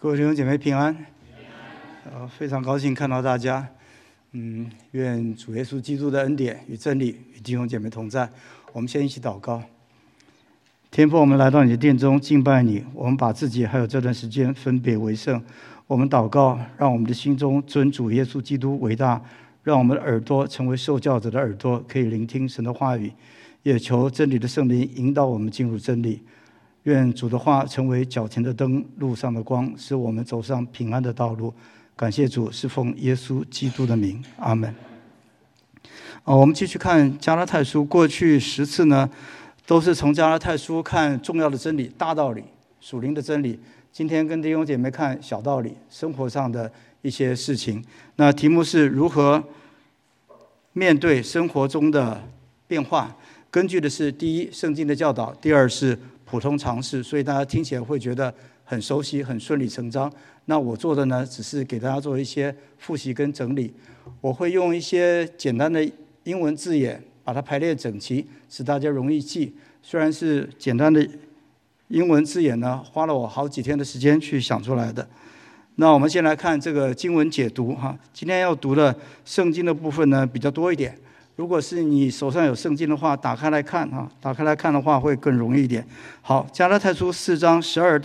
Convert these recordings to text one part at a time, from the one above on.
各位弟兄姐妹平安。非常高兴看到大家。愿主耶稣基督的恩典与真理与弟兄姐妹同在。我们先一起祷告。天父，我们来到你的殿中敬拜你，我们把自己还有这段时间分别为圣。我们祷告，让我们的心中尊主耶稣基督为大，让我们的耳朵成为受教者的耳朵，可以聆听神的话语，也求真理的圣灵引导我们进入真理。愿主的话成为脚前的灯，路上的光，使我们走上平安的道路。感谢主，是奉耶稣基督的名，阿们。我们继续看加拉太书，过去10次呢，都是从加拉太书看重要的真理、大道理、属灵的真理。今天跟弟兄姐妹看小道理，生活上的一些事情。那题目是如何面对生活中的变化，根据的是第一，圣经的教导；第二是普通常识，所以大家听起来会觉得很熟悉，很顺理成章。那我做的呢，只是给大家做一些复习跟整理。我会用一些简单的英文字眼把它排列整齐，使大家容易记。虽然是简单的英文字眼呢，花了我好几天的时间去想出来的。那我们先来看这个经文解读哈。今天要读的圣经的部分呢比较多一点。如果是你手上有圣经的话，打开来看哈，打开来看的话会更容易一点。好，加拉太书4章12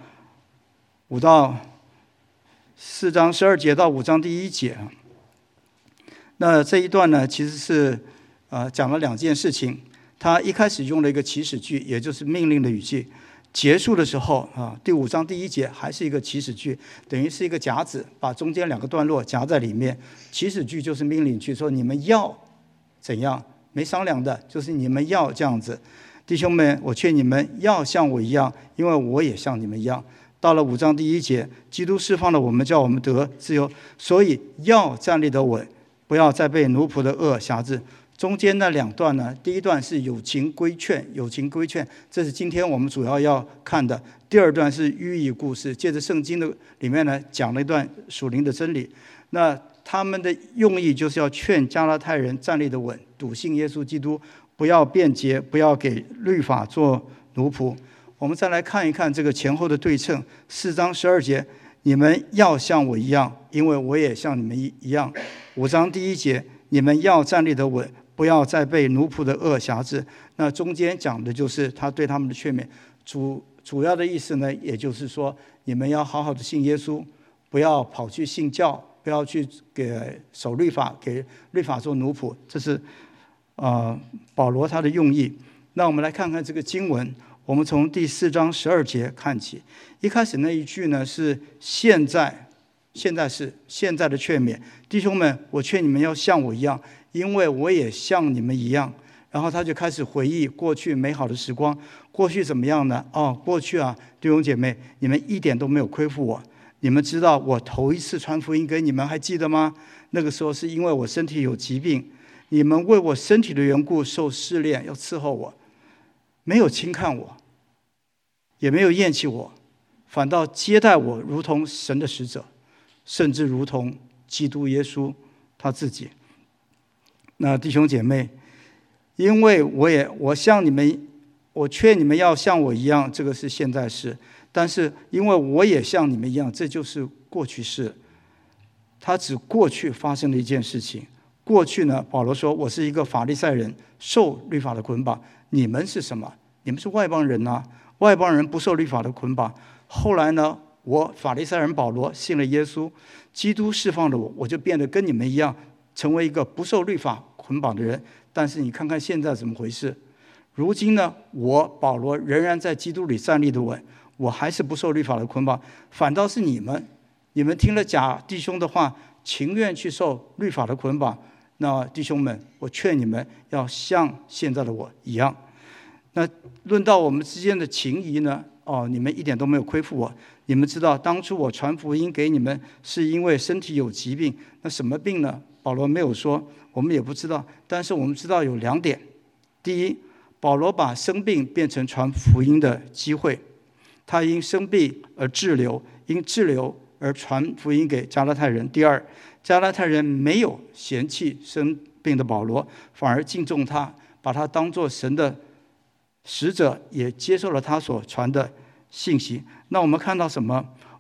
节到5章第1节。那这一段呢，其实是讲了2件事情。他一开始用了一个祈使句，也就是命令的语气。结束的时候第5章第1节还是一个祈使句，等于是一个夹子，把中间2个段落夹在里面。祈使句就是命令句，说你们要怎样，没商量的，就是你们要这样子。弟兄们，我劝你们要像我一样，因为我也像你们一样。到了5章第1节，基督释放了我们，叫我们得自由，所以要站立得稳，不要再被奴仆的恶辖制。中间那2段呢，第一段是有情规劝，有情规劝，这是今天我们主要看的。第二段是寓意故事，借着圣经的里面呢，讲了一段属灵的真理。那他们的用意就是要劝加拉太人站立得稳，笃信耶稣基督，不要辩解，不要给律法做奴仆。我们再来看一看这个前后的对称。4章12节，你们要像我一样，因为我也像你们一样。5章第1节，你们要站立得稳，不要再被奴仆的恶辖制。那中间讲的就是他对他们的劝勉，主要的意思呢，也就是说，你们要好好的信耶稣，不要跑去信教，不要去给守律法，给律法做奴仆。这是保罗他的用意。那我们来看看这个经文，我们从第4章12节看起。一开始那一句呢是现在是现在的劝勉，弟兄们，我劝你们要像我一样，因为我也像你们一样。然后他就开始回忆过去美好的时光。过去怎么样呢？过去弟兄姐妹，你们一点都没有亏负我。你们知道我头一次传福音给你们，还记得吗？那个时候是因为我身体有疾病，你们为我身体的缘故受试炼，要伺候我，没有轻看我，也没有厌弃我，反倒接待我如同神的使者，甚至如同基督耶稣他自己。那弟兄姐妹，因为我像你们，我劝你们要像我一样，这个是现在式。但是因为我也像你们一样，这就是过去式。它只过去发生的一件事情。过去呢，保罗说，我是一个法利赛人，受律法的捆绑。你们是什么？你们是外邦人啊，外邦人不受律法的捆绑。后来呢，我法利赛人保罗信了耶稣，基督释放了我，我就变得跟你们一样，成为一个不受律法捆绑的人。但是你看看现在怎么回事？如今呢，我保罗仍然在基督里站立得稳，我还是不受律法的捆绑。反倒是你们听了假弟兄的话，情愿去受律法的捆绑。那弟兄们，我劝你们要像现在的我一样。那论到我们之间的情谊呢？你们一点都没有亏负我。你们知道当初我传福音给你们，是因为身体有疾病。那什么病呢？保罗没有说，我们也不知道。但是我们知道有2点。第一，保罗把生病变成传福音的机会，他因生病而滞留，因滞留而传福音给加拉太人。第二，加拉太人没有嫌弃生病的保罗，反而敬重他，把他当作神的使者，也接受了他所传的信息。那我们看到什么？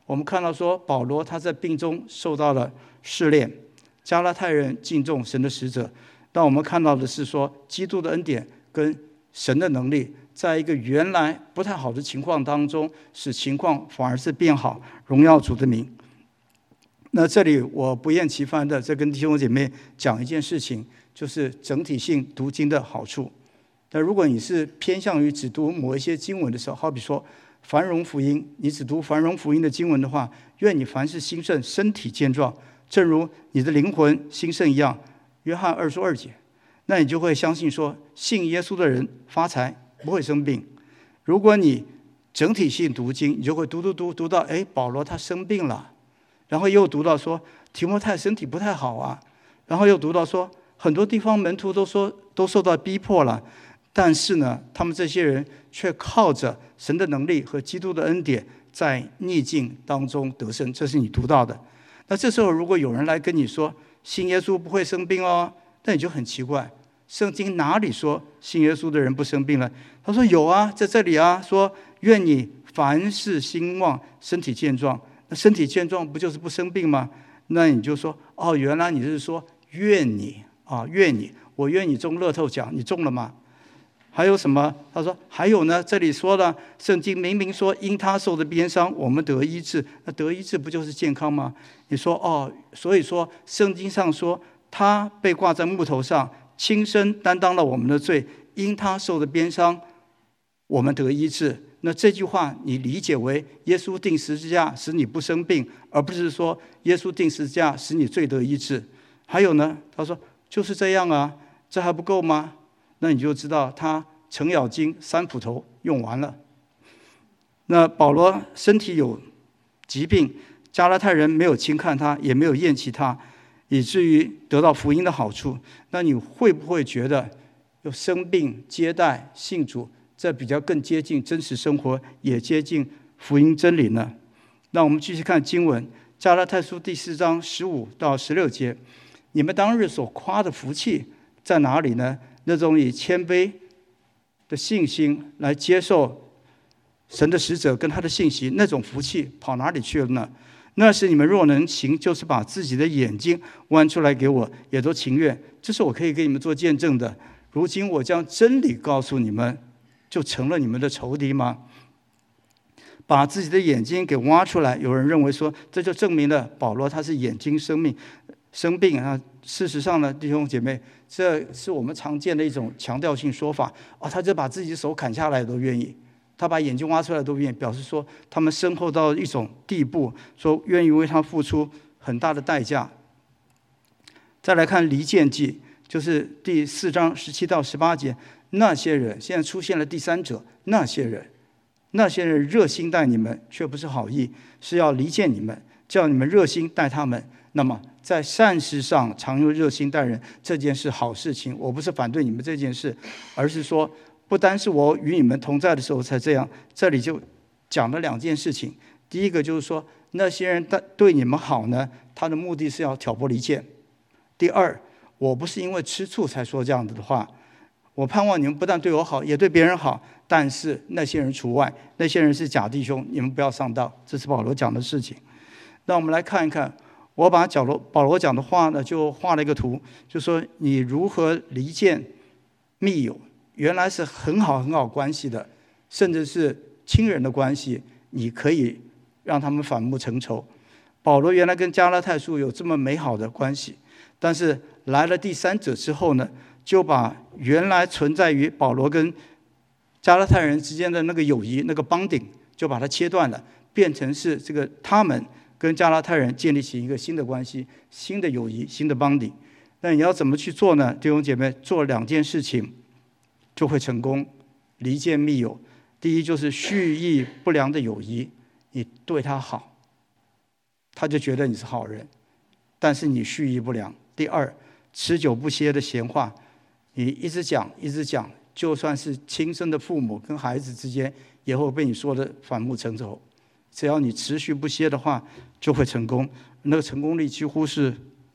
我们看到说保罗他在病中受到了试炼，加拉太人敬重神的使者。但我们看到的是说，基督的恩典跟神的能力，在一个原来不太好的情况当中，使情况反而是变好，荣耀主的名。那这里我不厌其烦的再跟弟兄姐妹讲一件事情，就是整体性读经的好处。但如果你是偏向于只读某一些经文的时候，好比说繁荣福音，你只读繁荣福音的经文的话，愿你凡事兴盛，身体健壮，正如你的灵魂兴盛一样。约翰2书2节，那你就会相信说，信耶稣的人发财不会生病。如果你整体性读经，你就会读到，保罗他生病了，然后又读到说提摩太身体不太好啊，然后又读到说很多地方门徒都受到逼迫了，但是呢，他们这些人却靠着神的能力和基督的恩典，在逆境当中得胜，这是你读到的。那这时候如果有人来跟你说信耶稣不会生病哦，那你就很奇怪，圣经哪里说信耶稣的人不生病了？他说有啊，在这里啊，说愿你凡事兴旺，身体健壮。那身体健壮不就是不生病吗？那你就说原来你是说愿你，我愿你中乐透奖，你中了吗？还有什么？他说还有呢，这里说了，圣经明明说因他受的鞭伤我们得医治，那得医治不就是健康吗？你说所以说圣经上说他被挂在木头上，亲身担当了我们的罪，因他受的鞭伤我们得医治。那这句话你理解为耶稣钉十字架使你不生病，而不是说耶稣钉十字架使你罪得医治。还有呢，他说就是这样啊，这还不够吗？那你就知道他程咬金3斧头用完了。那保罗身体有疾病，加拉太人没有轻看他，也没有厌弃他，以至于得到福音的好处。那你会不会觉得有生病接待信主，这比较更接近真实生活，也接近福音真理呢？那我们继续看经文，加拉太书第4章15到16节，你们当日所夸的福气在哪里呢？那种以谦卑的信心来接受神的使者跟他的信息，那种福气跑哪里去了呢？那是你们若能行，就是把自己的眼睛弯出来给我，也都情愿。这是我可以给你们做见证的。如今我将真理告诉你们，就成了你们的仇敌吗？把自己的眼睛给挖出来，有人认为说，这就证明了保罗他是眼睛生病啊。事实上呢，弟兄姐妹，这是我们常见的一种强调性说法他就把自己手砍下来都愿意，他把眼睛挖出来都愿意，表示说他们深厚到一种地步，说愿意为他付出很大的代价。再来看离间记，就是第4章17到18节，那些人现在出现了第三者，那些人热心待你们，却不是好意，是要离间你们，叫你们热心待他们。那么在善事上常用热心待人，这件事好事情，我不是反对你们这件事，而是说不单是我与你们同在的时候才这样。这里就讲了2件事情，第一个就是说那些人对你们好呢，他的目的是要挑拨离间。第二，我不是因为吃醋才说这样子的话，我盼望你们不但对我好，也对别人好，但是那些人除外，那些人是假弟兄，你们不要上当，这是保罗讲的事情。那我们来看一看，我把保罗讲的话呢，就画了一个图，就说你如何离间密友，原来是很好关系的，甚至是亲人的关系，你可以让他们反目成仇。保罗原来跟加拉太书有这么美好的关系，但是来了第三者之后呢，就把原来存在于保罗跟加拉太人之间的那个友谊，那个 bonding 就把它切断了，变成是这个他们跟加拉太人建立起一个新的关系，新的友谊，新的 bonding。那你要怎么去做呢？弟兄姐妹，做2件事情就会成功离间密友。第一，就是蓄意不良的友谊，你对他好，他就觉得你是好人，但是你蓄意不良。第二，持久不歇的闲话，你一直讲，就算是亲生的父母跟孩子之间，也会被你说的反目成仇。只要你持续不歇的话，就会成功，那个成功率几乎是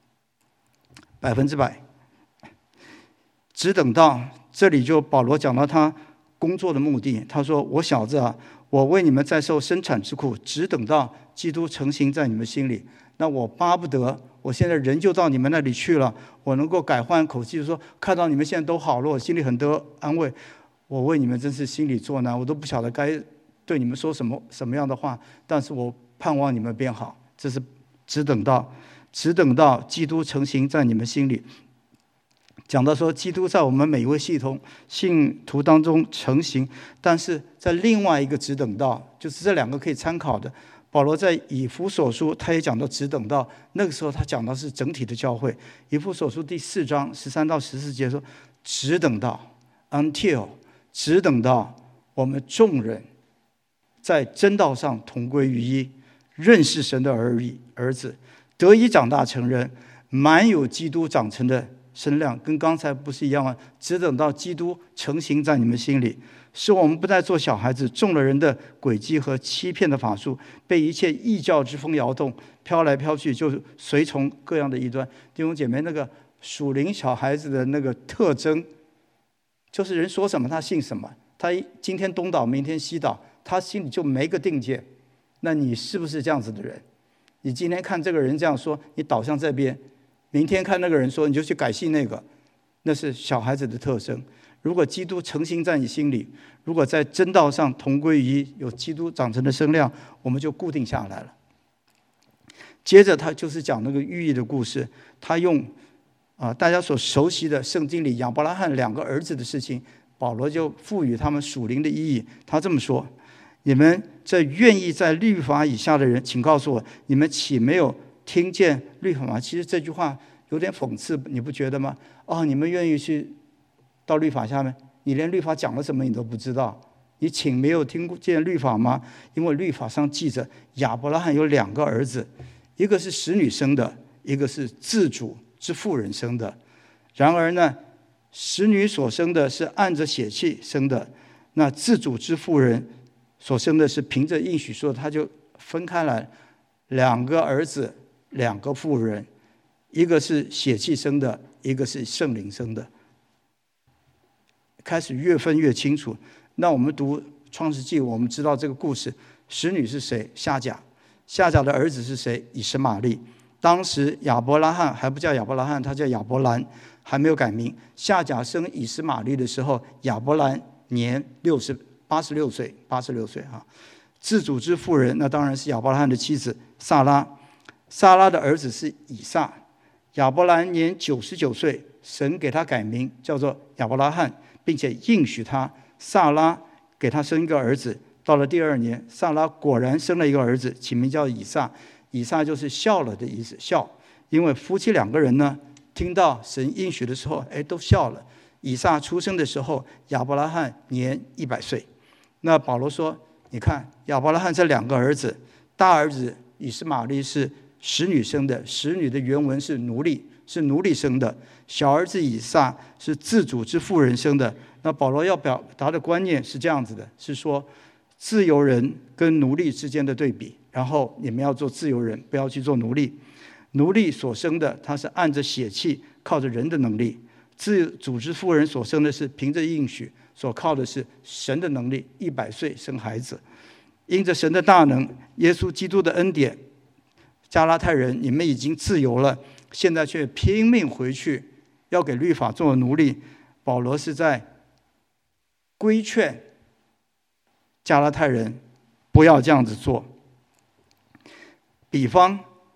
100%。只等到这里，就保罗讲到他工作的目的，他说：“我小子啊， 我为你们在受生产之苦，只等到基督成形在你们心里。那我巴不得我现在人就到你们那里去了，我能够改换口气，就说看到你们现在都好了，我心里很得安慰。我为你们真是心里作难，我都不晓得该对你们说什么样的话，但是我盼望你们变好。这是只等到基督成形在你们心里。讲到说基督在我们每一位信徒当中成形，但是在另外一个只等到，就是这两个可以参考的。保罗在以弗所书他也讲到只等到，那个时候他讲到是整体的教会。以弗所书第4章13到14节说，只等到 until， 只等到我们众人在真道上同归于一，认识神的儿子，得以长大成人，满有基督长成的身量。跟刚才不是一样吗？只等到基督成形在你们心里，使我们不再做小孩子，中了人的诡计和欺骗的法术，被一切异教之风摇动，飘来飘去，就随从各样的异端。弟兄姐妹，那个属灵小孩子的那个特征，就是人说什么他信什么，他今天东倒明天西倒，他心里就没个定见。那你是不是这样子的人？你今天看这个人这样说，你倒向这边，明天看那个人说，你就去改信那个，那是小孩子的特征。如果基督成形在你心里，如果在真道上同归于一，有基督长成的身量，我们就固定下来了。接着他就是讲那个寓意的故事，他用大家所熟悉的圣经里亚伯拉罕2个儿子的事情，保罗就赋予他们属灵的意义。他这么说：你们这愿意在律法以下的人，请告诉我，你们岂没有听见律法吗？其实这句话有点讽刺，你不觉得吗？你们愿意去到律法下面，你连律法讲了什么你都不知道，你请没有听见律法吗？因为律法上记着亚伯拉罕有2个儿子，一个是使女生的，一个是自主之妇人生的。然而呢，使女所生的是按着血气生的，那自主之妇人所生的是凭着应许说，他就分开来，2个儿子2个妇人，一个是血气生的，一个是圣灵生的。开始越分越清楚。那我们读创世纪，我们知道这个故事，使女是谁？夏甲。夏甲的儿子是谁？以实玛利。当时亚伯拉罕还不叫亚伯拉罕，他叫亚伯兰，还没有改名。夏甲生以实玛利的时候，亚伯兰年86岁。自主之妇人，那当然是亚伯拉罕的妻子撒拉。撒拉的儿子是以撒。亚伯兰年99岁，神给他改名叫做亚伯拉罕，并且应许他，撒拉给他生一个儿子。到了第2年，撒拉果然生了一个儿子，起名叫以撒。以撒就是笑了的意思，笑，因为夫妻2个人呢，听到神应许的时候，都笑了。以撒出生的时候，亚伯拉罕年100岁。那保罗说，你看亚伯拉罕这2个儿子，大儿子以实玛利是使女生的，使女的原文是奴隶生的。小儿子以撒是自主之妇人生的。那保罗要表达的观念是这样子的，是说自由人跟奴隶之间的对比，然后你们要做自由人，不要去做奴隶。奴隶所生的，他是按着血气，靠着人的能力；自主之妇人所生的是凭着应许，所靠的是神的能力，100岁生孩子。因着神的大能，耶稣基督的恩典，加拉太人，你们已经自由了，现在却拼命回去，要给律法做奴隶。保罗是在规劝加拉太人不要这样子做。比方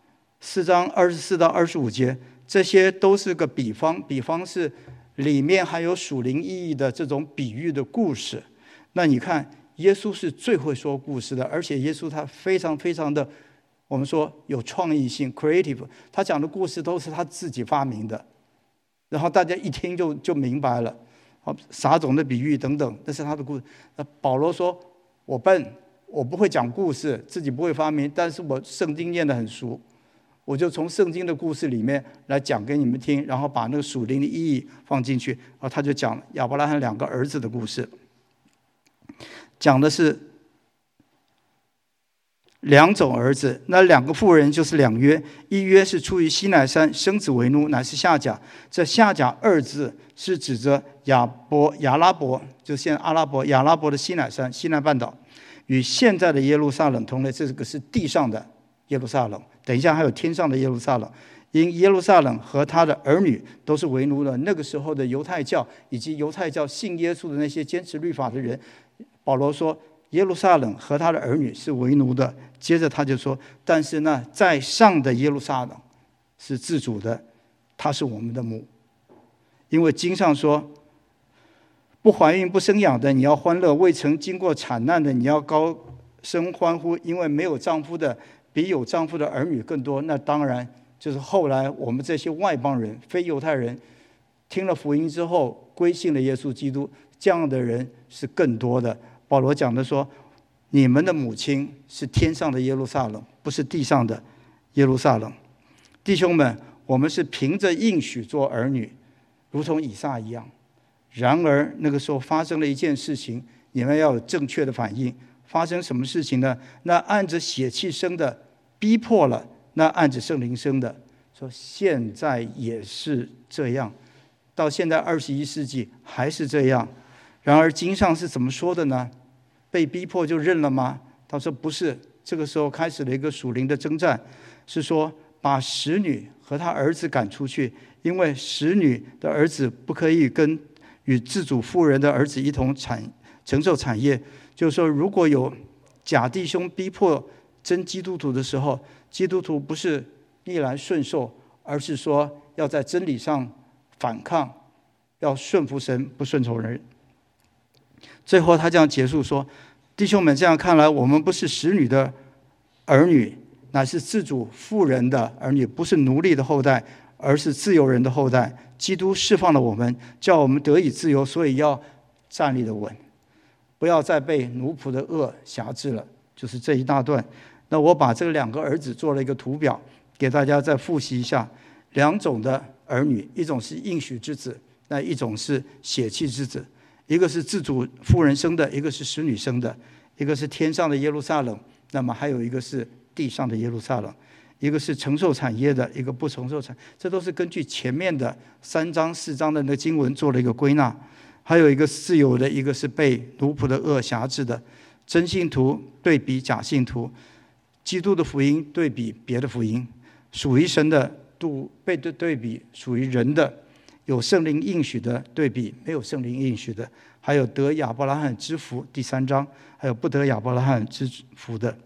4章24到25节，这些都是个比方，比方是里面还有属灵意义的这种比喻的故事。那你看，耶稣是最会说故事的，而且耶稣他非常非常的，我们说有创意性 creative， 他讲的故事都是他自己发明的，然后大家一听就明白了。撒种的比喻等等，那是他的故事。那保罗说，我笨，我不会讲故事，自己不会发明，但是我圣经念得很熟，我就从圣经的故事里面来讲给你们听，然后把那个属灵的意义放进去。然后他就讲亚伯拉罕2个儿子的故事，讲的是2种儿子，那2个妇人就是2约，一约是出于西乃山，生子为奴，乃是夏甲。这夏甲2字是指着亚拉伯，就现在阿拉伯亚拉伯的西乃山，西乃半岛。 与现在的耶路撒冷同类。这个是地上的耶路撒冷，等一下还有天上的耶路撒冷。因耶路撒冷和他的儿女都是为奴的。那个时候的犹太教以及犹太教信耶稣的那些坚持律法的人，保罗说耶路撒冷和他的儿女是为奴的。接着他就说，但是呢，在上的耶路撒冷是自主的，他是我们的母。因为经上说，不怀孕不生养的你要欢乐，未曾经过产难的你要高声欢呼，因为没有丈夫的比有丈夫的儿女更多。那当然就是后来我们这些外邦人非犹太人听了福音之后归信了耶稣基督，这样的人是更多的。保罗讲的说，你们的母亲是天上的耶路撒冷，不是地上的耶路撒冷。弟兄们，我们是凭着应许做儿女，如同以撒一样。然而那个时候发生了一件事情，你们要有正确的反应。发生什么事情呢？那按着血气生的逼迫了那按着圣灵生的。说现在也是这样，到现在21世纪还是这样。然而经上是怎么说的呢？被逼迫就认了吗？他说不是，这个时候开始了一个属灵的征战，是说把使女和他儿子赶出去，因为使女的儿子不可以与自主妇人的儿子一同承受产业。就是说，如果有假弟兄逼迫真基督徒的时候，基督徒不是逆来顺受，而是说要在真理上反抗，要顺服神，不顺从人。最后他这样结束说，弟兄们，这样看来，我们不是使女的儿女，乃是自主妇人的儿女，不是奴隶的后代，而是自由人的后代。基督释放了我们，叫我们得以自由，所以要站立的稳，不要再被奴仆的恶辖制了。就是这一大段。那我把这两个儿子做了一个图表，给大家再复习一下。两种的儿女，一种是应许之子，那一种是血气之子。一个是自主妇人生的，一个是使女生的。一个是天上的耶路撒冷，那么还有一个是地上的耶路撒冷。一个是承受产业的，一个不承受产，这都是根据前面的3章4章的那个经文做了一个归纳。还有一个自由的，一个是被奴仆的恶辖制的。真信徒对比假信徒，基督的福音对比别的福音，属于神的被对比属于人的，有圣灵应许的对比没有圣灵应许的，还有得亚伯拉罕之福第3章，还有不得亚伯拉罕之福的。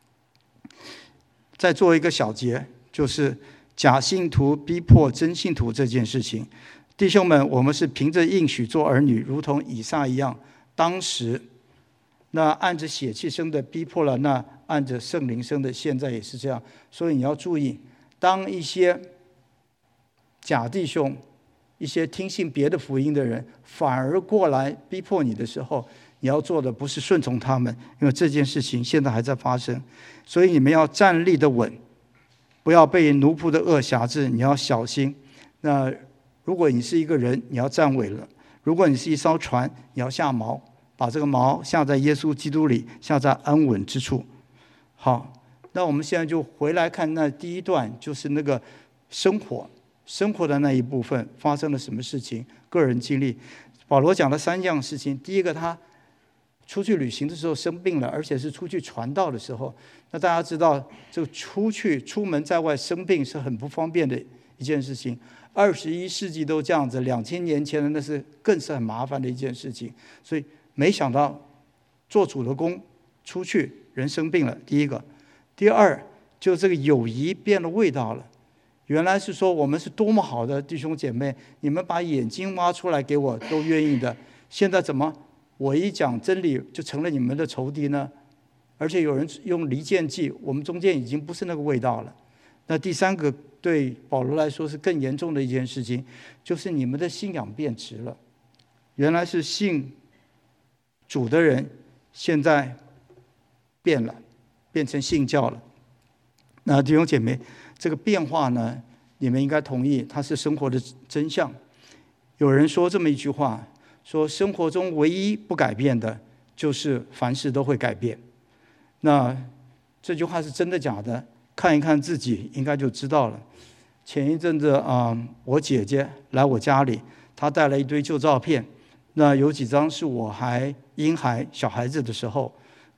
再做一个小结，就是假信徒逼迫真信徒这件事情。弟兄们，我们是凭着应许做儿女，如同以撒一样。当时那按着血气生的逼迫了那按着圣灵生的，现在也是这样。所以你要注意，当一些假弟兄，一些听信别的福音的人反而过来逼迫你的时候，你要做的不是顺从他们，因为这件事情现在还在发生。所以你们要站立的稳，不要被奴仆的恶辖制，你要小心。那如果你是一个人，你要站稳了；如果你是一艘船，你要下锚，把这个锚下在耶稣基督里，下在安稳之处。好，那我们现在就回来看那第一段，就是那个生活的那一部分发生了什么事情，个人经历。保罗讲了3样事情。第一个，他出去旅行的时候生病了，而且是出去传道的时候。那大家知道，这个出门在外生病是很不方便的一件事情。21世纪都这样子，2000年前的那是更是很麻烦的一件事情。所以没想到做主的工出去人生病了，第一个。第二，就这个友谊变了味道了。原来是说我们是多么好的弟兄姐妹，你们把眼睛挖出来给我都愿意的，现在怎么我一讲真理就成了你们的仇敌呢？而且有人用离间计，我们中间已经不是那个味道了。那第三个对保罗来说是更严重的一件事情，就是你们的信仰变质了。原来是信主的人，现在变了，变成信教了。那弟兄姐妹，这个变化呢，你们应该同意，它是生活的真相。有人说这么一句话，说生活中唯一不改变的，就是凡事都会改变。那这句话是真的假的？看一看自己，应该就知道了。前一阵子我姐姐来我家里，她带了一堆旧照片。那有几张是我还婴孩小孩子的时候，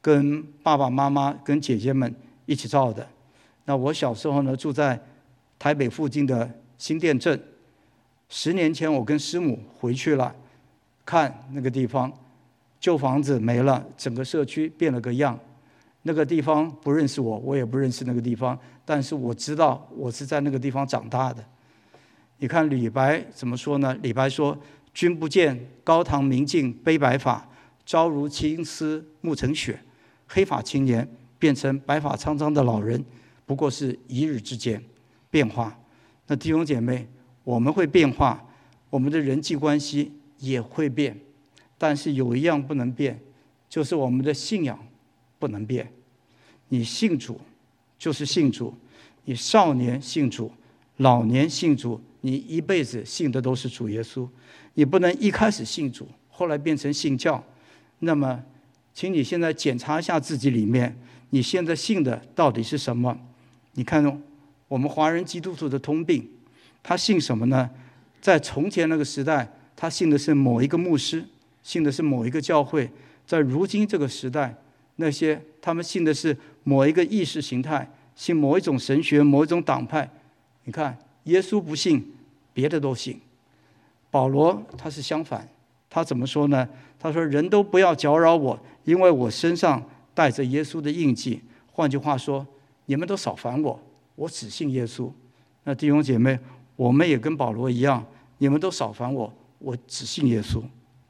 跟爸爸妈妈、跟姐姐们一起造的。那我小时候呢，住在台北附近的新店镇。10年前，我跟师母回去了，看那个地方，旧房子没了，整个社区变了个样。那个地方不认识我，我也不认识那个地方，但是我知道我是在那个地方长大的。你看李白怎么说呢？李白说：“君不见，高堂明镜悲白发，朝如青丝暮成雪。”黑发青年变成白发苍苍的老人，不过是一日之间变化。那弟兄姐妹，我们会变化，我们的人际关系也会变，但是有一样不能变，就是我们的信仰不能变。你信主就是信主，你少年信主，老年信主，你一辈子信的都是主耶稣。你不能一开始信主，后来变成信教。那么请你现在检查一下自己里面，你现在信的到底是什么？你看我们华人基督徒的通病，他信什么呢？在从前那个时代，他信的是某一个牧师，信的是某一个教会。在如今这个时代，那些他们信的是某一个意识形态，信某一种神学，某一种党派。你看，耶稣不信，别的都信。保罗他是相反，他怎么说呢？他说：“人都不要搅扰我，因为我身上带着耶稣的印记。”换句话说，你们都少烦我，我只信耶稣。那弟兄姐妹，我们也跟保罗一样，你们都少烦我，我只信耶稣。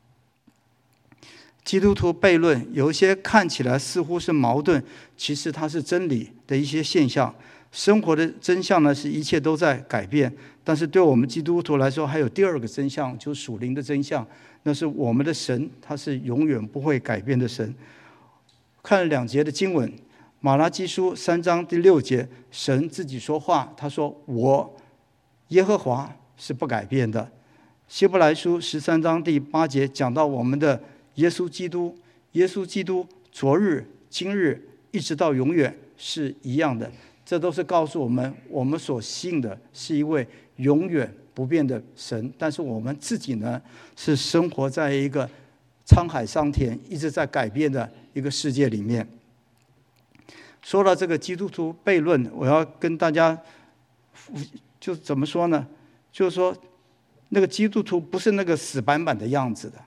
基督徒悖论有一些看起来似乎是矛盾，其实它是真理的一些现象。生活的真相呢，是一切都在改变。但是对我们基督徒来说，还有第二个真相，就是属灵的真相，那是我们的神，他是永远不会改变的神。看了2节的经文，马拉基书3章第6节，神自己说话，他说：“我耶和华是不改变的。”希伯来书13章第8节讲到我们的耶稣基督，耶稣基督昨日、今日一直到永远是一样的。这都是告诉我们，我们所信的是一位永远不变的神。但是我们自己呢，是生活在一个沧海桑田、一直在改变的一个世界里面。说到这个基督徒悖论，我要跟大家就怎么说呢？就是说，那个基督徒不是那个死板板的样子的。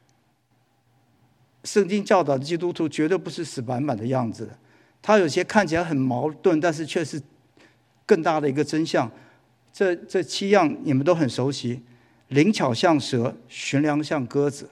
圣经教导的基督徒绝对不是死板板的样子的。他有些看起来很矛盾，但是却是更大的一个真相。这7样你们都很熟悉：灵巧像蛇，寻良像鸽子。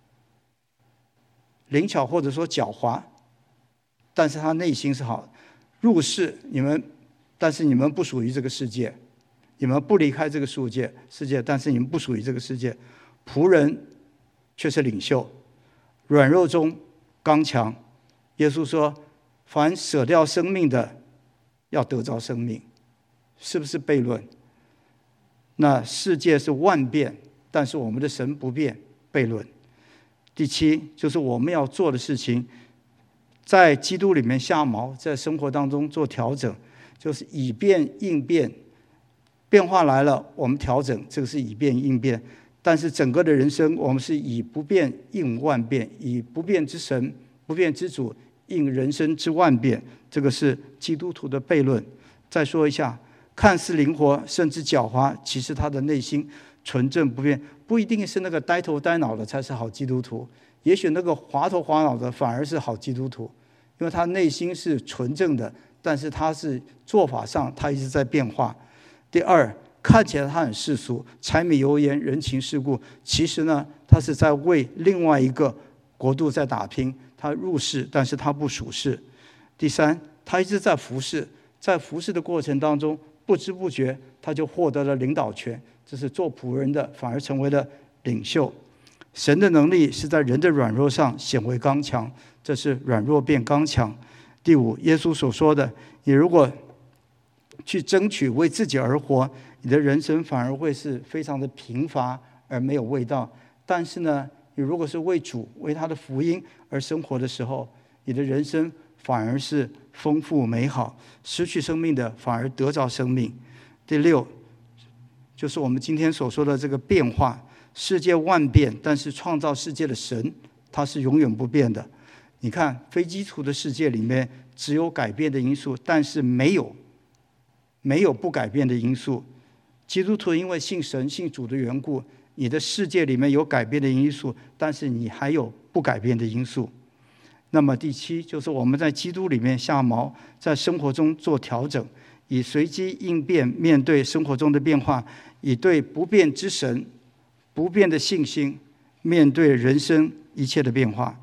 灵巧或者说狡猾，但是他内心是好。入世但是你们不属于这个世界，你们不离开这个世界，但是你们不属于这个世界。仆人却是领袖，软弱中刚强。耶稣说：“凡舍掉生命的，要得着生命。”是不是悖论？那世界是万变，但是我们的神不变，悖论。第7就是我们要做的事情，在基督里面下锚，在生活当中做调整，就是以变应变。变化来了，我们调整，这个是以变应变。但是整个的人生，我们是以不变应万变，以不变之神、不变之主应人生之万变。这个是基督徒的悖论。再说一下，看似灵活甚至狡猾，其实他的内心纯正不变。不一定是那个呆头呆脑的才是好基督徒，也许那个滑头滑脑的反而是好基督徒，因为他内心是纯正的，但是他是做法上他一直在变化。第2，看起来他很世俗，柴米油盐人情世故，其实呢，他是在为另外一个国度在打拼。他入世，但是他不属世。第3，他一直在服侍，在服侍的过程当中，不知不觉他就获得了领导权，这是做仆人的反而成为了领袖。神的能力是在人的软弱上显为刚强，这是软弱变刚强。第5，耶稣所说的，你如果去争取为自己而活，你的人生反而会是非常的贫乏而没有味道。但是呢，你如果是为主、为他的福音而生活的时候，你的人生反而是丰富美好，失去生命的反而得着生命。第6，就是我们今天所说的这个变化。世界万变，但是创造世界的神他是永远不变的。 你看非基督徒的世界里面只有改变的因素，但是没有不改变的因素。基督徒因为信神信主的缘故，你的世界里面有改变的因素，但是你还有不改变的因素。那么第七就是我们在基督里面下锚，在生活中做调整，以随机应变面对生活中的变化，以对不变之神不变的信心面对人生一切的变化。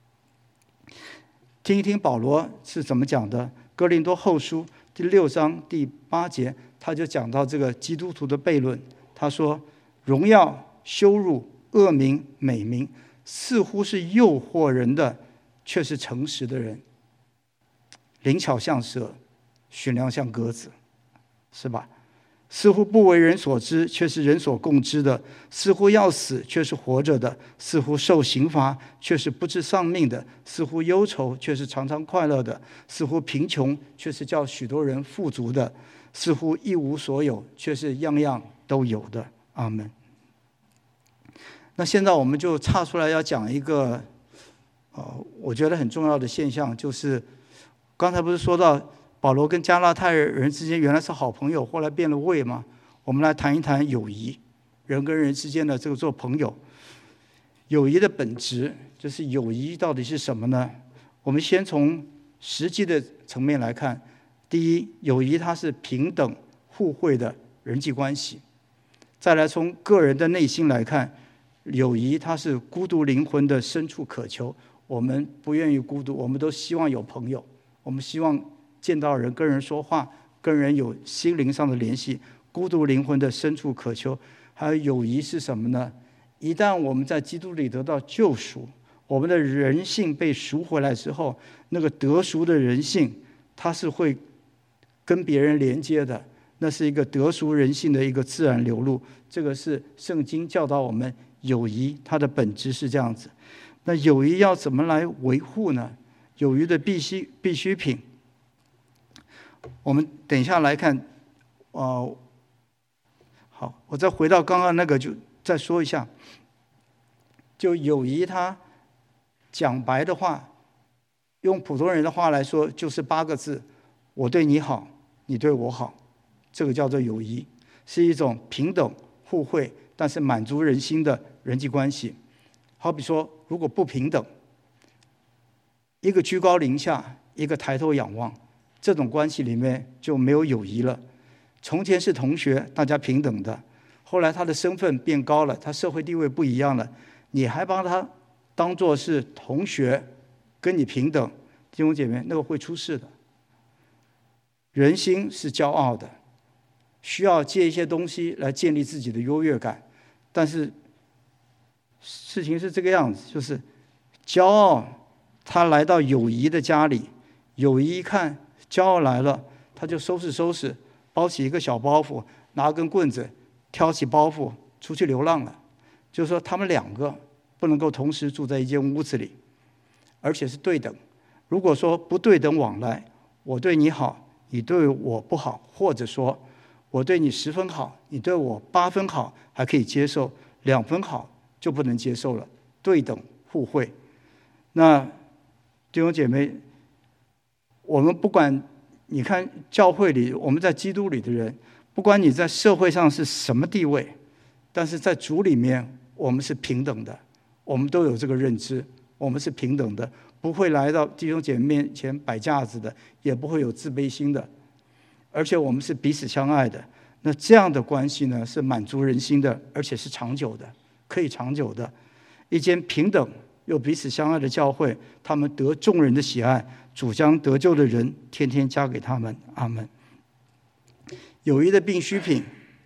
听一听保罗是怎么讲的。哥林多后书第6章第8节，他就讲到这个基督徒的悖论。他说，荣耀、羞辱、恶名、美名，似乎是诱惑人的，却是诚实的人。灵巧像蛇，驯良像鸽子，是吧？似乎不为人所知，却是人所共知的；似乎要死，却是活着的；似乎受刑罚，却是不致丧命的；似乎忧愁，却是常常快乐的；似乎贫穷，却是叫许多人富足的；似乎一无所有，却是样样都有的。阿们。那现在我们就岔出来要讲一个我觉得很重要的现象，就是刚才不是说到保罗跟加拉太人之间原来是好朋友，后来变了味吗？我们来谈一谈友谊，人跟人之间的这个做朋友。友谊的本质就是友谊到底是什么呢？我们先从实际的层面来看。第一，友谊它是平等互惠的人际关系。再来从个人的内心来看，友谊它是孤独灵魂的深处渴求。我们不愿意孤独，我们都希望有朋友，我们希望见到人，跟人说话，跟人有心灵上的联系，孤独灵魂的深处渴求。还有友谊是什么呢？一旦我们在基督里得到救赎，我们的人性被赎回来之后，那个得赎的人性，它是会跟别人连接的，那是一个得赎人性的一个自然流露。这个是圣经教导我们，友谊它的本质是这样子。那友谊要怎么来维护呢？友谊的必需品，我们等一下来看。好，我再回到刚刚那个，就再说一下。就友谊，它讲白的话，用普通人的话来说，就是8个字：我对你好，你对我好。这个叫做友谊，是一种平等互惠，但是满足人心的人际关系。好比说，如果不平等，一个居高临下，一个抬头仰望，这种关系里面就没有友谊了。从前是同学，大家平等的，后来他的身份变高了，他社会地位不一样了，你还把他当作是同学，跟你平等，弟兄姐妹，那个会出事的。人心是骄傲的，需要借一些东西来建立自己的优越感，但是事情是这个样子，就是骄傲他来到友谊的家里，友谊一看骄傲来了，他就收拾，包起一个小包袱，拿根棍子挑起包袱出去流浪了。就是说他们2个不能够同时住在一间屋子里，而且是对等。如果说不对等往来，我对你好，你对我不好，或者说我对你10分好，你对我8分好，还可以接受，2分好就不能接受了。对等互惠。那弟兄姐妹，我们不管你看教会里，我们在基督里的人，不管你在社会上是什么地位，但是在主里面我们是平等的，我们都有这个认知，我们是平等的，不会来到弟兄姐妹面前摆架子的，也不会有自卑心的，而且我们是彼此相爱的。那这样的关系呢，是满足人心的，而且是长久的，可以长久的。一间平等又彼此相爱的教会，他们得众人的喜爱，主将得救的人天天加给他们。阿们。友谊的必需品，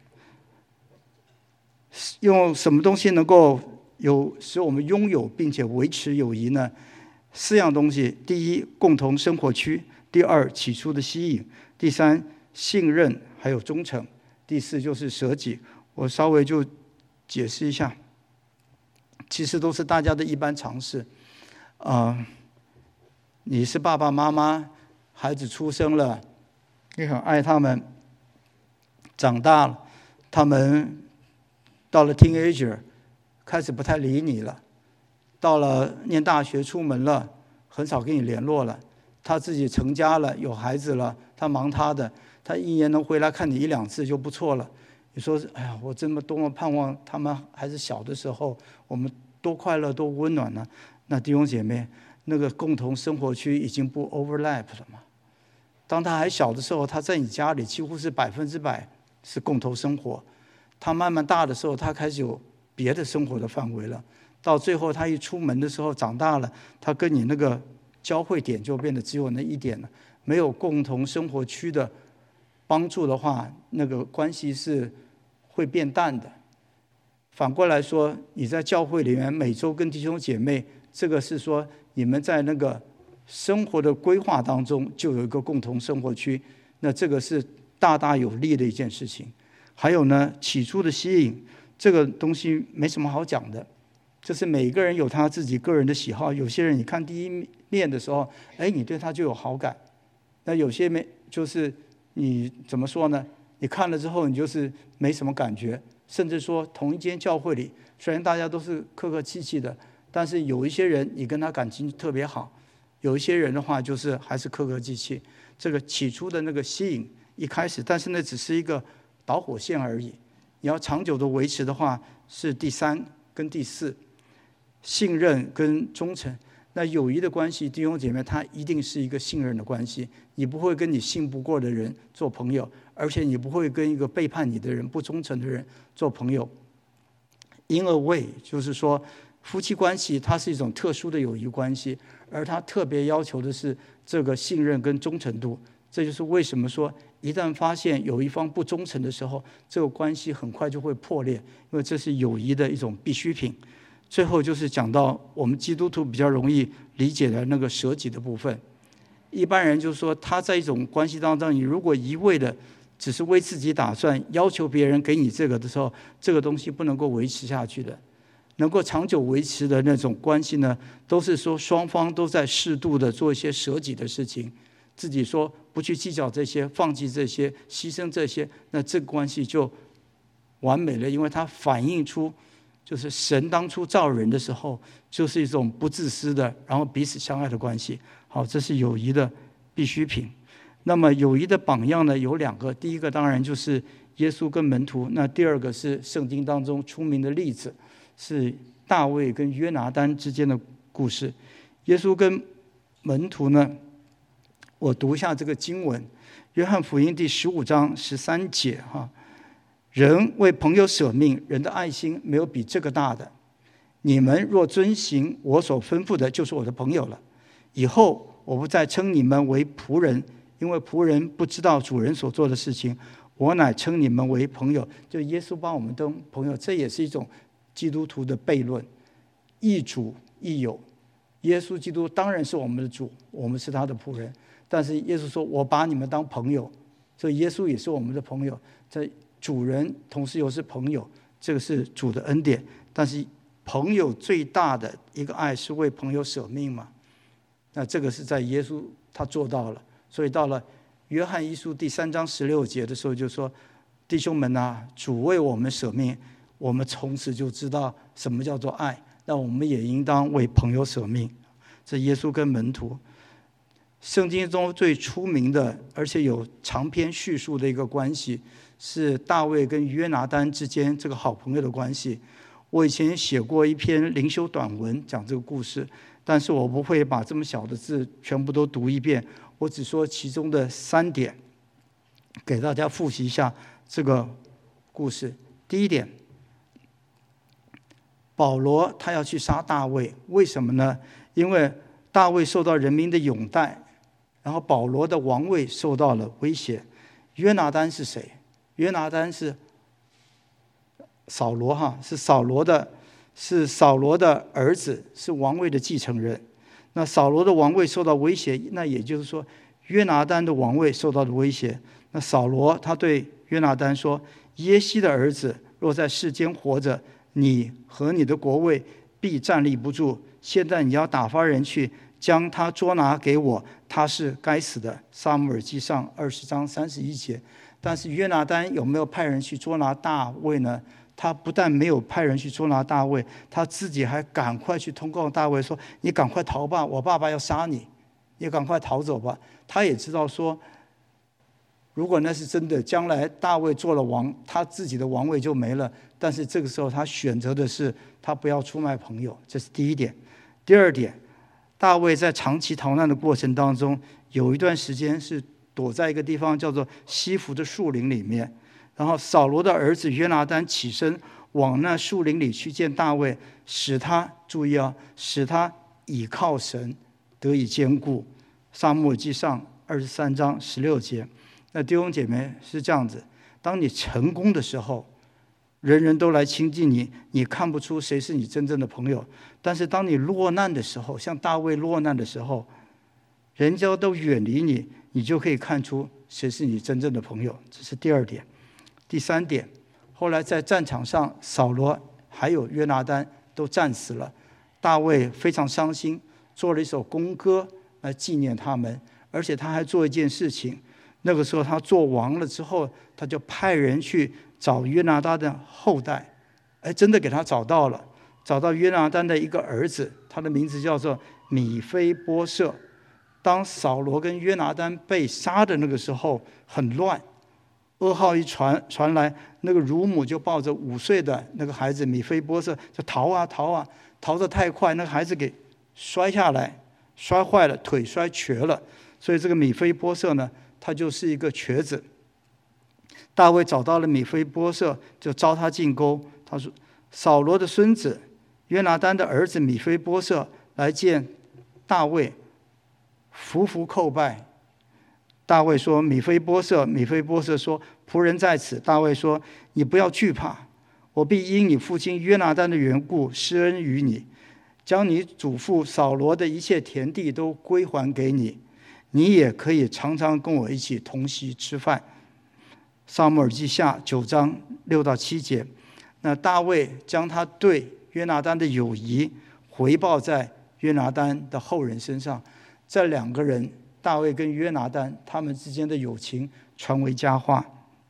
用什么东西能够使我们拥有并且维持友谊呢？4样东西：第一，共同生活区；第二，起初的吸引；第三，信任还有忠诚；第4就是舍己。我稍微就解释一下，其实都是大家的一般常识。你是爸爸妈妈，孩子出生了，你很爱他们，长大了，他们到了 teenager 开始不太理你了，到了念大学出门了， 很少跟你联络了，他自己成家了，有孩子了，他忙他的，他一年能回来看你1-2次就不错了。你说，哎呀，我多么盼望他们还是小的时候，我们多快乐多温暖呢？那弟兄姐妹，那个共同生活区已经不 overlap 了嘛？当他还小的时候，他在你家里几乎是100%是共同生活。他慢慢大的时候，他开始有别的生活的范围了。到最后，他一出门的时候，长大了，他跟你那个交汇点就变得只有那一点了。没有共同生活区的帮助的话，那个关系是会变淡的。反过来说，你在教会里面每周跟弟兄姐妹，这个是说你们在那个生活的规划当中就有一个共同生活区，那这个是大大有利的一件事情。还有呢，起初的吸引，这个东西没什么好讲的，就是每个人有他自己个人的喜好。有些人你看第一面的时候，你对他就有好感；那有些就是你怎么说呢？你看了之后，你就是没什么感觉。甚至说同一间教会里，虽然大家都是客客气气的，但是有一些人你跟他感情特别好，有一些人的话就是还是客客气气。这个起初的那个吸引一开始，但是那只是一个导火线而已。你要长久的维持的话，是第3跟第4，信任跟忠诚。那友谊的关系，弟兄姐妹，它一定是一个信任的关系。你不会跟你信不过的人做朋友，而且你不会跟一个背叛你的人、不忠诚的人做朋友。In a way， 就是说，夫妻关系它是一种特殊的友谊关系，而它特别要求的是这个信任跟忠诚度。这就是为什么说，一旦发现有一方不忠诚的时候，这个关系很快就会破裂，因为这是友谊的一种必需品。最后就是讲到我们基督徒比较容易理解的那个舍己的部分。一般人就是说，他在一种关系当中，你如果一味的只是为自己打算，要求别人给你这个的时候，这个东西不能够维持下去的。能够长久维持的那种关系呢，都是说双方都在适度的做一些舍己的事情，自己说不去计较这些，放弃这些，牺牲这些，那这个关系就完美了，因为它反映出就是神当初造人的时候，就是一种不自私的，然后彼此相爱的关系。好，这是友谊的必需品。那么友谊的榜样呢，有2个，第一个当然就是耶稣跟门徒，那第2个是圣经当中出名的例子，是大卫跟约拿单之间的故事。耶稣跟门徒呢，我读一下这个经文，约翰福音第15章13节哈。人为朋友舍命，人的爱心没有比这个大的。你们若遵行我所吩咐的，就是我的朋友了。以后我不再称你们为仆人，因为仆人不知道主人所做的事情，我乃称你们为朋友。就耶稣把我们当朋友，这也是一种基督徒的悖论，亦主亦友。耶稣基督当然是我们的主，我们是他的仆人，但是耶稣说我把你们当朋友，所以耶稣也是我们的朋友。这主人同时又是朋友，这个是主的恩典。但是朋友最大的一个爱是为朋友舍命嘛？那这个是在耶稣他做到了。所以到了约翰一书第3章16节的时候就说，弟兄们啊，主为我们舍命，我们从此就知道什么叫做爱，那我们也应当为朋友舍命。这耶稣跟门徒，圣经中最出名的而且有长篇叙述的一个关系，是大卫跟约拿单之间这个好朋友的关系。我以前写过一篇灵修短文讲这个故事，但是我不会把这么小的字全部都读一遍，我只说其中的3点，给大家复习一下这个故事。第一点，保罗他要去杀大卫，为什么呢？因为大卫受到人民的拥戴，然后保罗的王位受到了威胁。约拿单是谁？约拿单是扫罗哈，是扫罗的儿子，是王位的继承人。那扫罗的王位受到威胁，那也就是说约拿单的王位受到了威胁。那扫罗他对约拿单说，耶西的儿子若在世间活着，你和你的国位必站立不住。现在你要打发人去将他捉拿给我，他是该死的。撒母耳记上20章31节。但是约拿单有没有派人去捉拿大卫呢？ 他不但没有派人去捉拿大卫，他自己还赶快去通告大卫说：“你赶快逃吧，我爸爸要杀你，你赶快逃走吧。”他也知道说，如果那是真的，将来大卫做了王，他自己的王位就没了。但是这个时候他选择的是他不要出卖朋友，这是第一点。第二点，大卫在长期逃难的过程当中，有一段时间是躲在一个地方叫做西弗的树林里面。然后扫罗的儿子约拿单起身往那树林里去见大卫，使他注意啊，使他倚靠神得以坚固。撒母耳记上23章16节。那弟兄姐妹是这样子，当你成功的时候，人人都来亲近你，你看不出谁是你真正的朋友。但是当你落难的时候，像大卫落难的时候，人家都远离你，你就可以看出谁是你真正的朋友。这是第二点。第三点，后来在战场上，扫罗还有约拿单都战死了，大卫非常伤心，做了一首弓歌来纪念他们。而且他还做一件事情，那个时候他做王了之后，他就派人去找约拿单的后代，真的给他找到了，找到约拿单的一个儿子，他的名字叫做米非波设。当扫罗跟约拿单被杀的那个时候很乱，噩耗一传来，那个乳母就抱着5岁的那个孩子米非波设就逃啊逃啊，逃得太快，那个孩子给摔下来，摔坏了，腿摔瘸了。所以这个米非波设呢，他就是一个瘸子。大卫找到了米非波设，就招他进宫。他说：“扫罗的孙子约拿单的儿子米非波设来见大卫，伏叩拜。”大卫说：“米非波设。”米非波设说：“仆人在此。”大卫说：“你不要惧怕，我必因你父亲约拿单的缘故施恩于你，将你祖父扫罗的一切田地都归还给你，你也可以常常跟我一起同席吃饭。”撒母耳记下9章6到7节。那大卫将他对约拿单的友谊回报在约拿单的后人身上，这2个人，大卫跟约拿单，他们之间的友情传为佳话。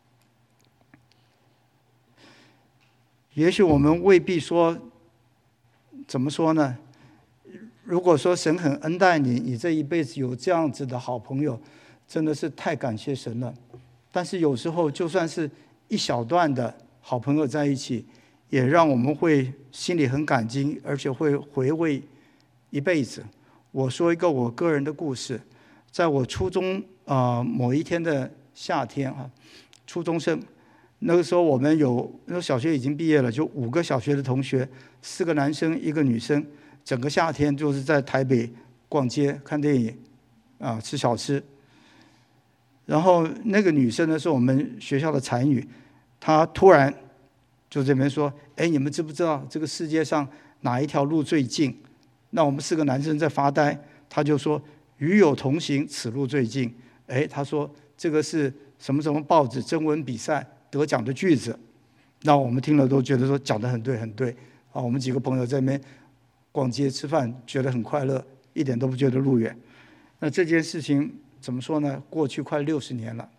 也许我们未必说，怎么说呢？如果说神很恩待你，你这一辈子有这样子的好朋友，真的是太感谢神了。但是有时候就算是一小段的好朋友在一起，也让我们会心里很感激，而且会回味一辈子。我说一个我个人的故事，在我初中某一天的夏天初中生，那个时候我们那小学已经毕业了，就5个小学的同学，4个男生1个女生，整个夏天就是在台北逛街、看电影吃小吃。然后那个女生呢是我们学校的才女，她突然就这边说：“你们知不知道这个世界上哪一条路最近？”那我们4个男生在发呆，她就说：“与有同行，此路最近。”她说这个是什么什么报纸征文比赛得奖的句子。那我们听了都觉得说讲得很对很对我们几个朋友在那边逛街吃饭，觉得很快乐，一点都不觉得路远。那这件事情怎么说呢？过去快60年了。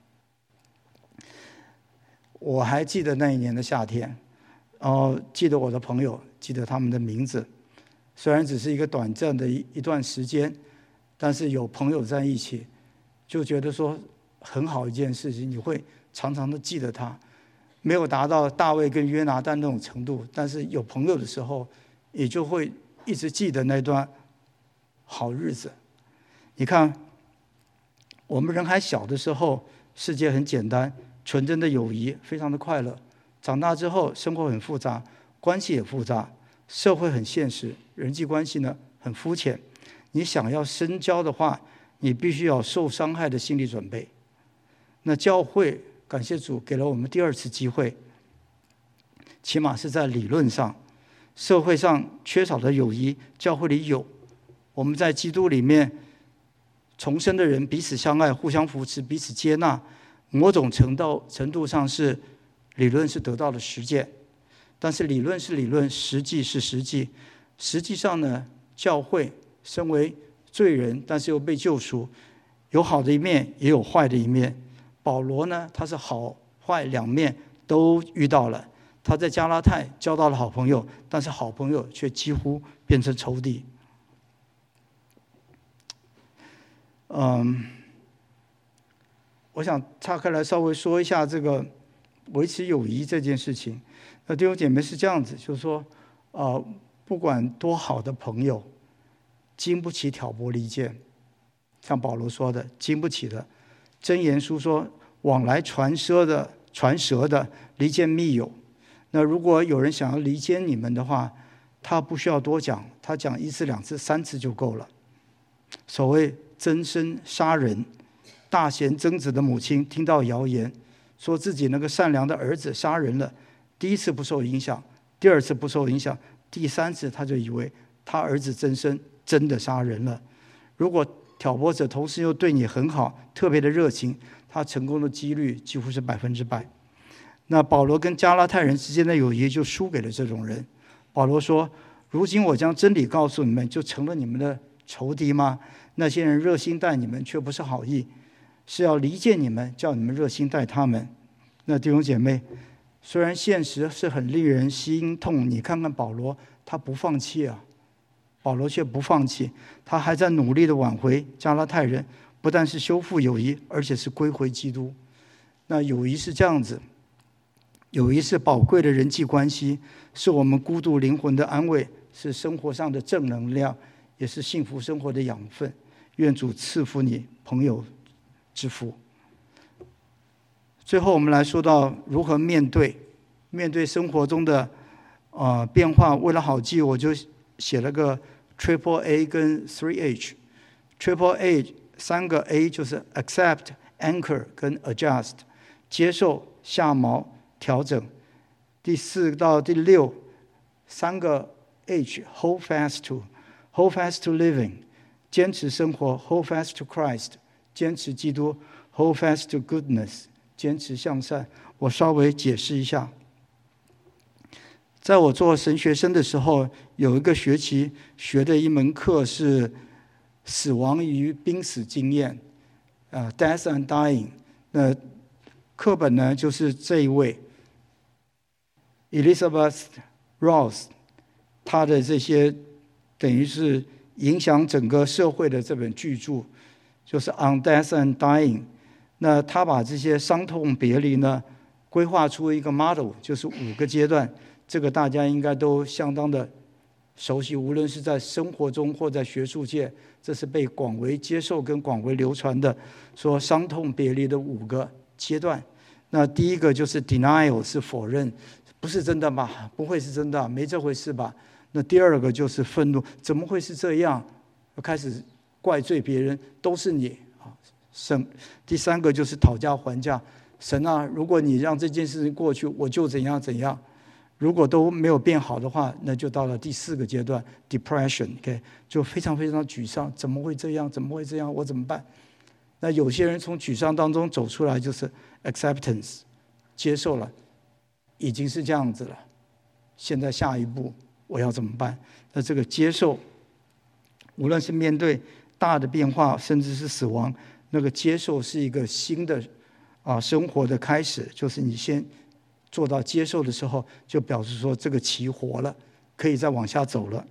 我还记得那一年的夏天，记得我的朋友，记得他们的名字。虽然只是一个短暂的一段时间，但是有朋友在一起，就觉得说很好一件事情，你会常常的记得他。没有达到大卫跟约拿单那种程度，但是有朋友的时候，也就会一直记得那段好日子。你看，我们人还小的时候，世界很简单，纯真的友谊非常的快乐。长大之后，生活很复杂，关系也复杂，社会很现实，人际关系呢很肤浅。你想要深交的话，你必须要受伤害的心理准备。那教会，感谢主给了我们第2次机会，起码是在理论上。社会上缺少的友谊，教会里有。我们在基督里面重生的人彼此相爱，互相扶持，彼此接纳，某种程度上是理论是得到了实践。但是理论是理论，实际是实际。实际上呢，教会身为罪人，但是又被救赎，有好的一面，也有坏的一面。保罗呢，他是好坏2面都遇到了。 他在加拉太交到了好朋友，但是好朋友却几乎变成仇敌。我想岔开来稍微说一下这个维持友谊这件事情。那弟兄姐妹是这样子，就是说，不管多好的朋友，经不起挑拨离间。像保罗说的，经不起的。箴言书说，往来传舌的离间密友。那如果有人想要离间你们的话，他不需要多讲，他讲1次、2次、3次就够了。所谓增生杀人，大贤曾子的母亲听到谣言，说自己那个善良的儿子杀人了，第1次不受影响，第2次不受影响，第3次他就以为他儿子增生真的杀人了。如果挑拨者同时又对你很好，特别的热情，他成功的几率几乎是100%。那保罗跟加拉太人之间的友谊就输给了这种人。保罗说，如今我将真理告诉你们，就成了你们的仇敌吗？那些人热心待你们，却不是好意，是要离间你们，叫你们热心待他们。那弟兄姐妹，虽然现实是很令人心痛，你看看保罗，他不放弃啊，保罗却不放弃，他还在努力的挽回加拉太人，不但是修复友谊，而且是归回基督。那友谊是这样子，友谊是宝贵的人际关系，是我们孤独灵魂的安慰，是生活上的正能量，也是幸福生活的养分。愿主赐福你朋友之福。最后我们来说到如何面对生活中的变化。为了好记，我就写了个 Triple A 跟 3H。Triple A 3个 A 就是 Accept、Anchor 跟 Adjust， 接受、下锚、调整。第4到第6 3个 H，Hold fast to living， 坚持生活 Hold fast to Christ， 坚持基督 Hold fast to goodness， 坚持向善。我稍微解释一下。在我做神学生的时候，有一个学期学的一门课是死亡与濒死经验，Death and Dying。那课本呢，就是这一位 Elizabeth Ross， 她的这些等于是影响整个社会的这本巨著，就是 On Death and Dying。那她把这些伤痛别离呢，规划出一个 model， 就是5个阶段。这个大家应该都相当的熟悉，无论是在生活中或在学术界，这是被广为接受跟广为流传的，说伤痛别离的5个阶段。那第一个就是 denial， 是否认，不是真的吧？不会是真的，没这回事吧？那第2个就是愤怒，怎么会是这样？开始怪罪别人，都是你啊！第3个就是讨价还价，神啊，如果你让这件事情过去，我就怎样怎样。如果都没有变好的话，那就到了第4个阶段 depression， 就非常非常沮丧，怎么会这样？怎么会这样？我怎么办？那有些人从沮丧当中走出来，就是 acceptance， 接受了，已经是这样子了，现在下一步我要怎么办？那这个接受，无论是面对大的变化，甚至是死亡，那个接受是一个新的生活的开始，就是你先做到接受的时候，就表示说这个棋活了，可以再往下走了。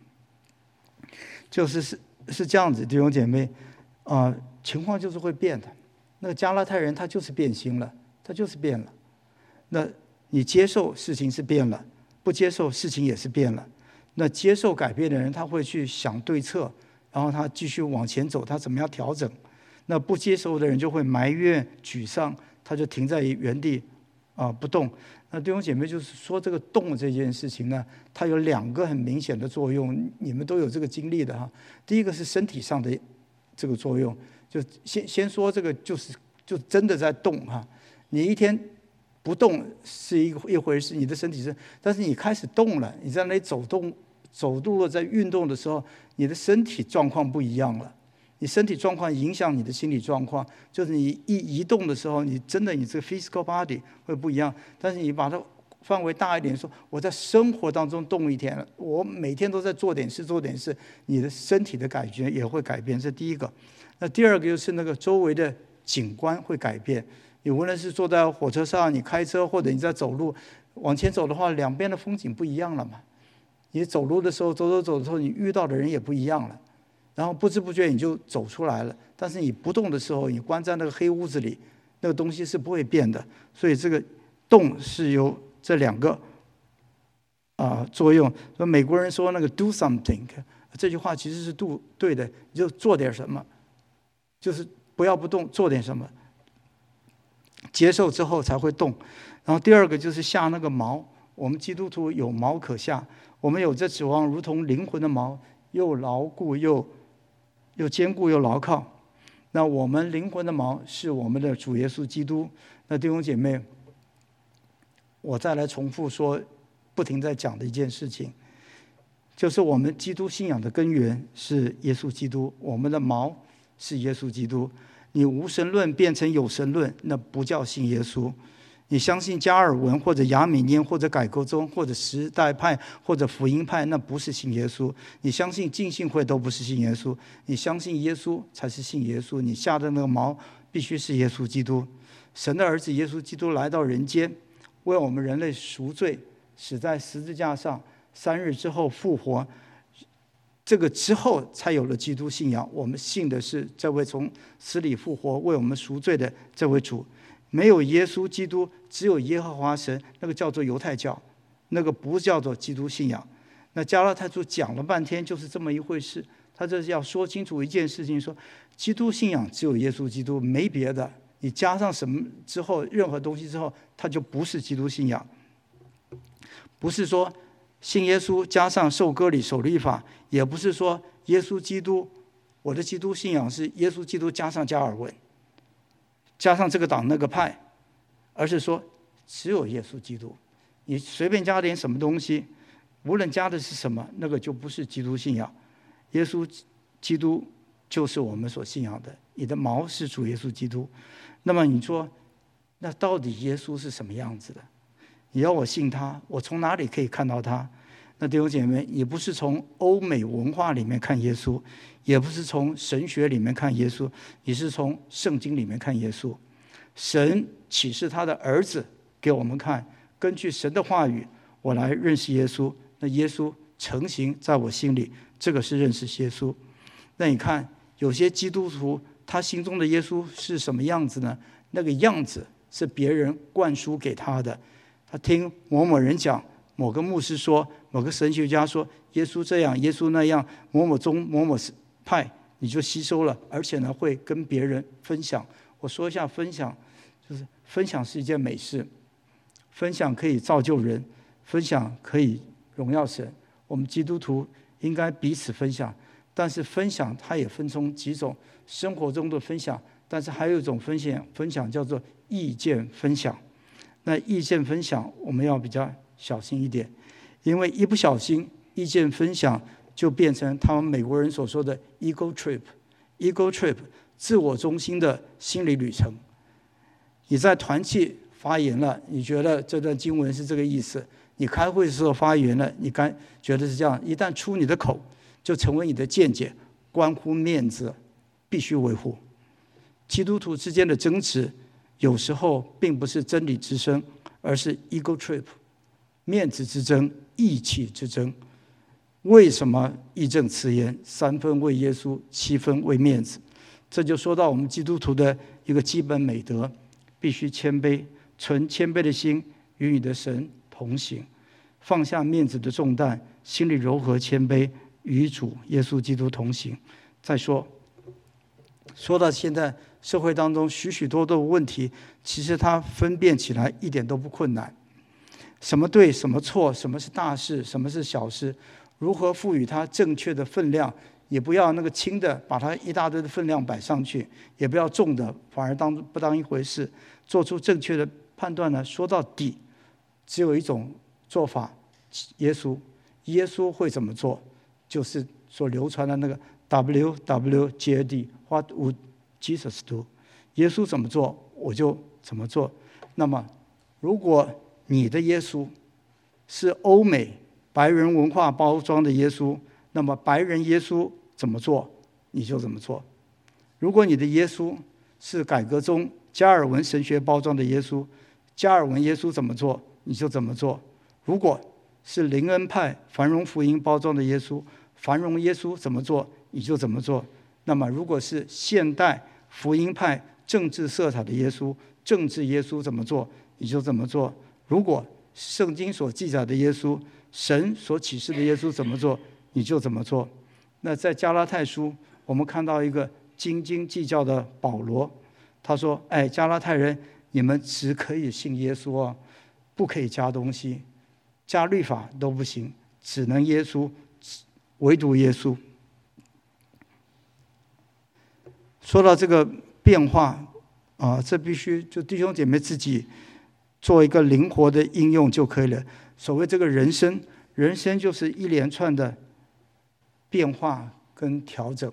是这样子，弟兄姐妹，情况就是会变的。那个加拉太人他就是变心了，他就是变了。那你接受事情是变了，不接受事情也是变了。那接受改变的人，他会去想对策，然后他继续往前走，他怎么样调整？那不接受的人就会埋怨、沮丧，他就停在原地不动。那弟兄姐妹，就是说这个动这件事情呢，它有2个很明显的作用，你们都有这个经历的哈。第一个是身体上的这个作用，就先说这个就真的在动哈。你一天不动是一回事，你的身体是，但是你开始动了，你在那里走路了，在运动的时候，你的身体状况不一样了。你身体状况影响你的心理状况，就是你一移动的时候，你这个 physical body 会不一样。但是你把它范围大一点，说我在生活当中动一天了，我每天都在做点事，你的身体的感觉也会改变，这第一个。那第2个就是那个周围的景观会改变， 你无论是坐在火车上，你开车或者你在走路，往前走的话，两边的风景不一样了嘛。你走路的时候，走的时候，你遇到的人也不一样了。然后不知不觉你就走出来了。但是你不动的时候，你关在那个黑屋子里，那个东西是不会变的。所以这个动是由这两个作用。美国人说那个 do something， 这句话其实是对的，你就做点什么，就是不要不动，做点什么，接受之后才会动。然后第二个就是下那个锚，我们基督徒有锚可下，我们有这指望如同灵魂的锚，又牢固又坚固又牢靠。那我们灵魂的锚是我们的主耶稣基督。那弟兄姐妹，我再来重复说，不停在讲的一件事情，就是我们基督信仰的根源是耶稣基督，我们的锚是耶稣基督。你无神论变成有神论，那不叫信耶稣。你相信加尔文或者亚米念或者改革宗或者时代派或者福音派，那不是信耶稣。你相信浸信会都不是信耶稣，你相信耶稣才是信耶稣。你下的那个锚必须是耶稣基督。神的儿子耶稣基督来到人间，为我们人类赎罪，死在十字架上，3日之后复活。这个之后才有了基督信仰。我们信的是这位从死里复活为我们赎罪的这位主。没有耶稣基督，只有耶和华神，那个叫做犹太教，那个不叫做基督信仰。那加拉太书讲了半天就是这么一回事，他这是要说清楚一件事情，说基督信仰只有耶稣基督，没别的。你加上什么之后，任何东西之后，它就不是基督信仰。不是说信耶稣加上受割礼守律法，也不是说耶稣基督，我的基督信仰是耶稣基督加上加尔文，加上这个党那个派，而是说只有耶稣基督。你随便加点什么东西，无论加的是什么，那个就不是基督信仰。耶稣基督就是我们所信仰的，你的锚是主耶稣基督。那么你说，那到底耶稣是什么样子的？你要我信他，我从哪里可以看到他？那弟兄姐妹，你不是从欧美文化里面看耶稣，也不是从神学里面看耶稣，你是从圣经里面看耶稣。神启示他的儿子给我们看，根据神的话语，我来认识耶稣。那耶稣成形在我心里，这个是认识耶稣。那你看，有些基督徒他心中的耶稣是什么样子呢？那个样子是别人灌输给他的。他听某某人讲，某个牧师说，某个神学家说，耶稣这样，耶稣那样，某某宗某某派，你就吸收了，而且呢会跟别人分享。我说一下分享，就是分享是一件美事，分享可以造就人，分享可以荣耀神。我们基督徒应该彼此分享，但是分享它也分成几种，生活中的分享，但是还有一种分享叫做意见分享。那意见分享我们要比较小心一点，因为一不小心意见分享就变成他们美国人所说的 ego trip， 自我中心的心理旅程。你在团契发言了，你觉得这段经文是这个意思，你开会的时候发言了，你觉得是这样，一旦出你的口就成为你的见解，关乎面子，必须维护。基督徒之间的争执有时候并不是真理之争，而是 ego trip， 面子之争，义气之争。为什么义正辞严，3分为耶稣，7分为面子？这就说到我们基督徒的一个基本美德，必须谦卑，存谦卑的心与你的神同行，放下面子的重担，心里柔和谦卑，与主耶稣基督同行。再说到现在社会当中许许多多的问题，其实它分辨起来一点都不困难。什么对，什么错，什么是大事，什么是小事，如何赋予它正确的分量，也不要那个轻的把它一大堆的分量摆上去，也不要重的反而不当一回事，做出正确的判断呢？说到底，只有一种做法，耶稣会怎么做，就是所流传的那个 WWJD，What would Jesus do？ 耶稣怎么做，我就怎么做。那么，如果你的耶稣是欧美白人文化包装的耶稣，那么白人耶稣怎么做，你就怎么做。如果你的耶稣是改革宗加尔文神学包装的耶稣，加尔文耶稣怎么做你就怎么做。如果是灵恩派繁荣福音包装的耶稣，繁荣耶稣怎么做你就怎么做。那么如果是现代福音派政治色彩的耶稣，政治耶稣怎么做你就怎么做。如果圣经所记载的耶稣，神所启示的耶稣怎么做你就怎么做。那在加拉太书我们看到一个斤斤计较的保罗，他说加拉太人，你们只可以信耶稣哦，不可以加东西，加律法都不行，只能耶稣，唯独耶稣。说到这个变化这必须就弟兄姐妹自己做一个灵活的应用就可以了。所谓这个人生就是一连串的变化跟调整。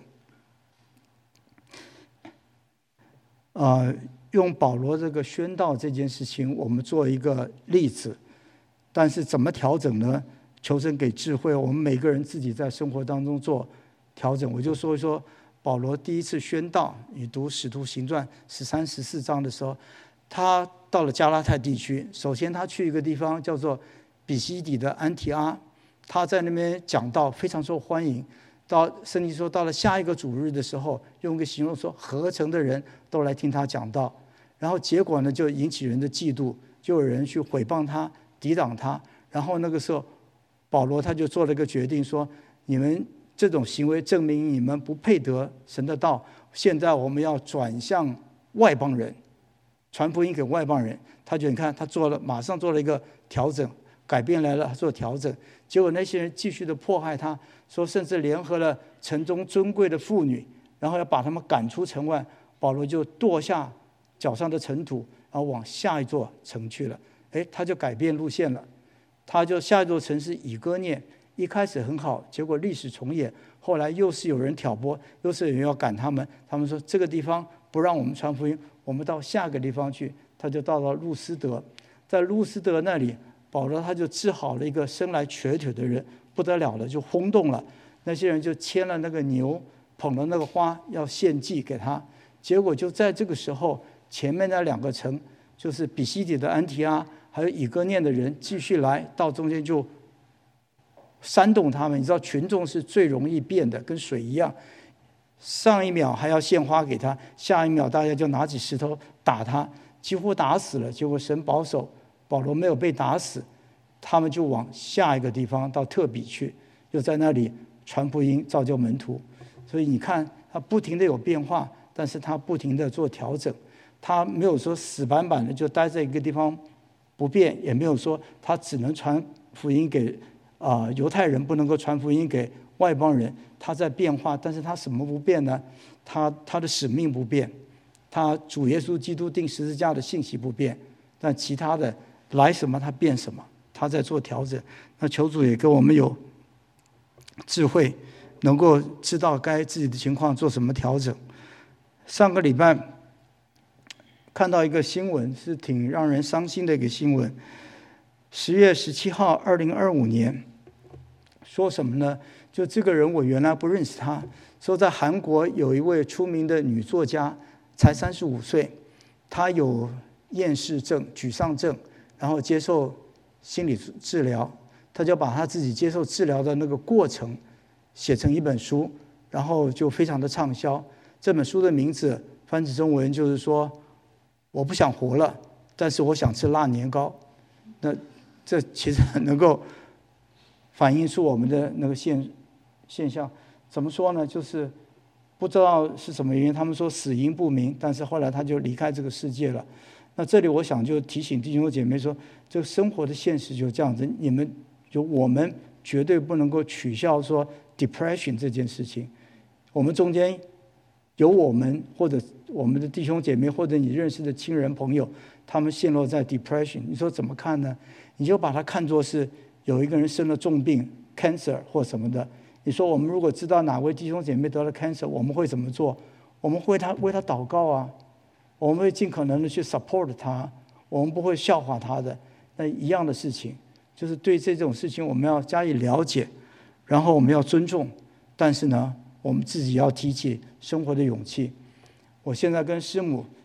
用保罗这个宣道这件事情我们做一个例子，但是怎么调整呢？求神给智慧，我们每个人自己在生活当中做调整。我就说一说保罗第一次宣道，你读使徒行传13、14章的时候，他到了加拉太地区，首先他去一个地方叫做比西底的安提阿，他在那边讲道非常受欢迎。到圣经说到了下一个主日的时候，用一个形容说合成的人都来听他讲道，然后结果呢就引起人的嫉妒，就有人去毁谤他抵挡他。然后那个时候保罗他就做了一个决定，说你们这种行为证明你们不配得神的道，现在我们要转向外邦人，传福音给外邦人。他就你看他马上做了一个调整，改变来了，他做调整。结果那些人继续的迫害他，说甚至联合了城中尊贵的妇女，然后要把他们赶出城外。保罗就跺下脚上的尘土，然后往下一座城去了。他就改变路线了，他就下一座城是以哥念，一开始很好，结果历史重演，后来又是有人挑拨，又是有人要赶他们。他们说这个地方不让我们传福音，我们到下个地方去。他就到了路斯德，在路斯德那里，保罗他就治好了一个生来瘸腿的人，不得了了，就轰动了。那些人就牵了那个牛，捧了那个花，要献祭给他。结果就在这个时候，前面那2个城，就是比西底的安提阿还有以哥念的人继续来到中间，就煽动他们。你知道群众是最容易变的，跟水一样，上一秒还要献花给他，下一秒大家就拿起石头打他，几乎打死了。结果神保守，保罗没有被打死，他们就往下一个地方到特比去，又在那里传福音，造就门徒。所以你看他不停的有变化，但是他不停的做调整，他没有说死板板的就待在一个地方不变，也没有说他只能传福音给犹太人，不能够传福音给外邦人。他在变化，但是他什么不变呢？他的使命不变，他主耶稣基督钉十字架的信息不变，但其他的来什么他变什么，他在做调整。那求主也给我们有智慧，能够知道该自己的情况做什么调整。上个礼拜看到一个新闻，是挺让人伤心的一个新闻。10月17号2025年，说什么呢？就这个人我原来不认识他，说在韩国有一位出名的女作家，才35岁，她有厌世症、沮丧症，然后接受心理治疗，她就把她自己接受治疗的那个过程写成一本书，然后就非常的畅销。这本书的名字翻译中文就是说，我不想活了，但是我想吃辣年糕。那这其实能够反映出我们的那个现象。怎么说呢？就是不知道是什么原因，他们说死因不明，但是后来他就离开这个世界了。那这里我想就提醒弟兄姐妹说，这个生活的现实就这样子，我们绝对不能够取笑说 depression 这件事情。我们中间有我们或者我们的弟兄姐妹或者你认识的亲人朋友，他们陷落在 depression， 你说怎么看呢？你就把它看作是有一个人生了重病 cancer 或什么的。你说我们如果知道哪位弟兄姐妹得了 cancer， 我们会怎么做？我们会为他祷告啊，我们会尽可能的去 support 他，我们不会笑话他的。那一样的事情，就是对这种事情我们要加以了解，然后我们要尊重，但是呢，我们自己要提起生活的勇气。我现在跟师母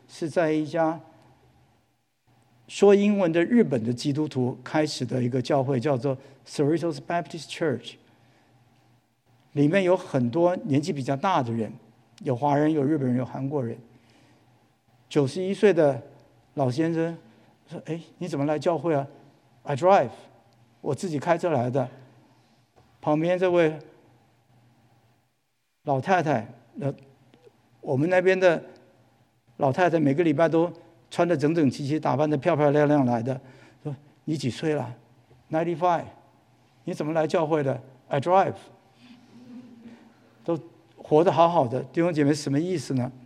是在一家说英文的日本的基督徒开始的一个教会，叫做 Cerritos Baptist Church。里面有很多年纪比较大的人，有华人，有日本人，有韩国人。91岁的老先生说：“哎，你怎么来教会啊 ？I drive， 我自己开车来的。”旁边这位老太太，我们那边的老太太每个礼拜都穿得整整齐齐，打扮得漂漂亮亮来的。说：“你几岁了 ？95， 你怎么来教会的 ？I drive。”都活得好好的，弟兄姐妹，什么意思呢？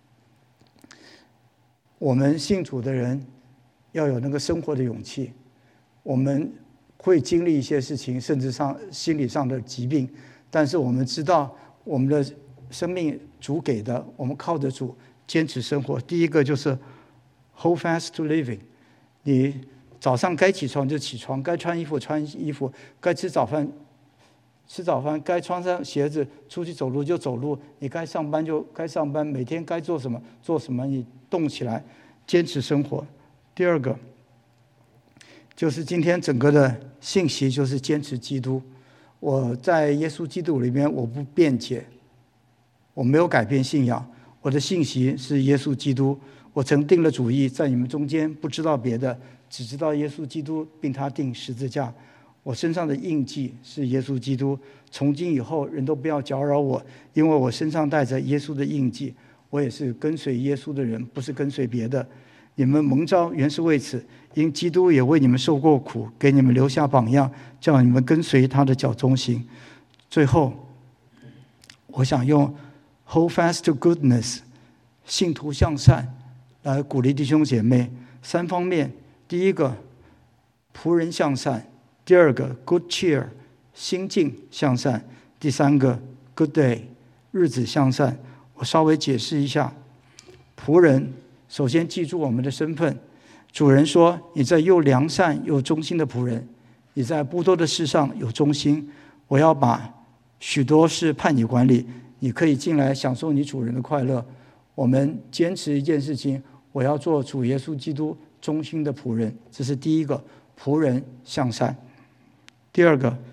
我们信主的人要有那个生活的勇气。我们会经历一些事情，甚至上心理上的疾病，但是我们知道我们的生命主给的，我们靠着主坚持生活。第一个就是 hold fast to living， 你早上该起床就起床，该穿衣服穿衣服，该吃早饭吃早饭，该穿上鞋子出去走路就走路，你该上班就该上班，每天该做什么做什么，你动起来，坚持生活。第二个就是今天整个的信息就是坚持基督。我在耶稣基督里面，我不辩解，我没有改变信仰，我的信息是耶稣基督。我曾定了主意，在你们中间不知道别的，只知道耶稣基督，并他钉十字架。我身上的印记是耶稣基督，从今以后人都不要搅扰我，因为我身上带着耶稣的印记。我也是跟随耶稣的人，不是跟随别的。你们蒙召原是为此，因基督也为你们受过苦，给你们留下榜样，叫你们跟随他的脚中行。最后我想用 hold fast to goodness， 信徒向善，来鼓励弟兄姐妹三方面。第一个，仆人向善；第二个 good cheer， 心境向善；第三个 good day， 日子向善。我稍微解释一下。仆人首先记住我们的身份，主人说：“你在又良善又忠心的仆人，你在不多的事上有忠心，我要把许多事派你管理，你可以进来享受你主人的快乐。”我们坚持一件事情，我要做主耶稣基督忠心的仆人，这是第一个，仆人向善。第二个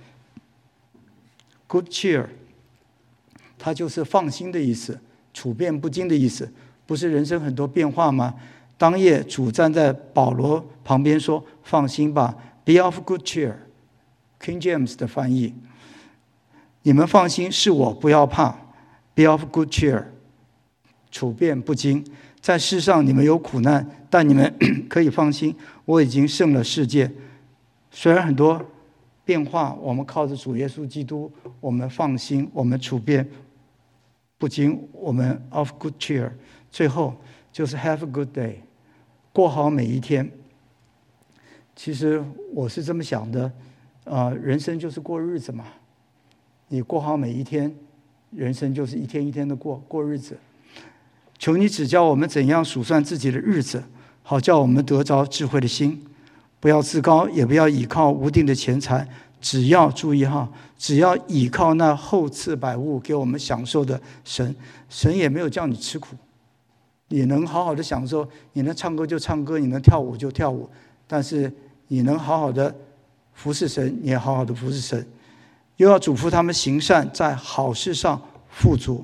good cheer， 它就是放心的意思，处变不惊的意思。不是人生很多变化吗？当夜主站在保罗旁边说：“放心吧 ，Be of good cheer。” King James 的翻译，你们放心，是我，不要怕 ，Be of good cheer， 处变不惊。在世上你们有苦难，但你们可以放心，我已经胜了世界。虽然很多变化，我们靠着主耶稣基督，我们放心，我们处变不惊，我们 of good cheer。最后就是 have a good day， 过好每一天。其实我是这么想的，人生就是过日子嘛，你过好每一天，人生就是一天一天的过日子。求你指教我们怎样数算自己的日子，好叫我们得着智慧的心，不要自高，也不要倚靠无定的钱财，只要注意哈，只要倚靠那厚赐百物给我们享受的神。神也没有叫你吃苦，你能好好的享受，你能唱歌就唱歌，你能跳舞就跳舞，但是你能好好的服侍神，你也好好的服侍神。又要嘱咐他们行善，在好事上富足。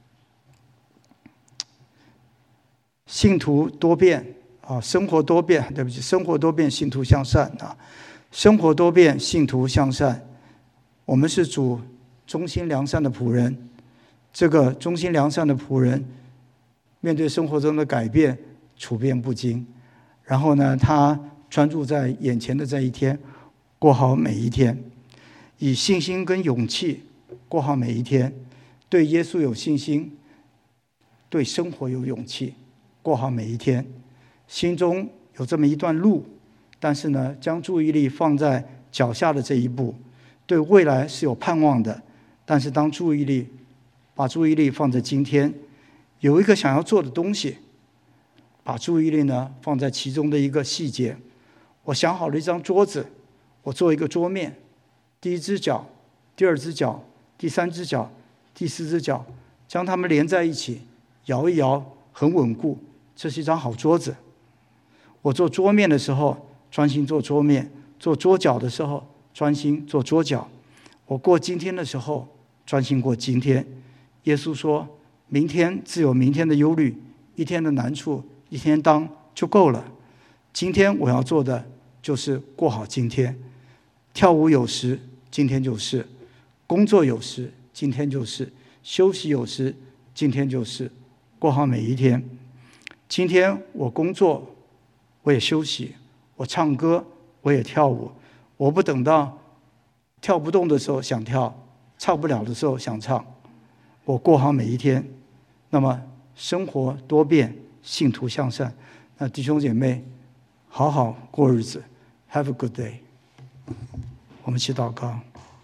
信徒多变啊，生活多变，对不起，生活多变，信徒向善啊，生活多变，信徒向善。我们是主忠心良善的仆人，这个忠心良善的仆人，面对生活中的改变，处变不惊。然后呢，他专注在眼前的这一天，过好每一天，以信心跟勇气过好每一天，对耶稣有信心，对生活有勇气。过好每一天，心中有这么一段路，但是呢，将注意力放在脚下的这一步，对未来是有盼望的。但是把注意力放在今天，有一个想要做的东西，把注意力呢放在其中的一个细节。我想好了一张桌子，我做一个桌面，第一只脚，第二只脚，第三只脚，第四只脚，将它们连在一起，摇一摇，很稳固。 这是一张好桌子。我做桌面的时候专心做桌面，做桌角的时候专心做桌角。我过今天的时候专心过今天。耶稣说，明天自有明天的忧虑，一天的难处一天当就够了。今天我要做的就是过好今天。跳舞有时，今天就是；工作有时，今天就是；休息有时，今天就是。过好每一天。今天我工作，我也休息；我唱歌，我也跳舞。我不等到跳不动的时候想跳，唱不了的时候想唱。我过好每一天。那么生活多变，信徒向善。那弟兄姐妹，好好过日子。Have a good day。我们一起祷告。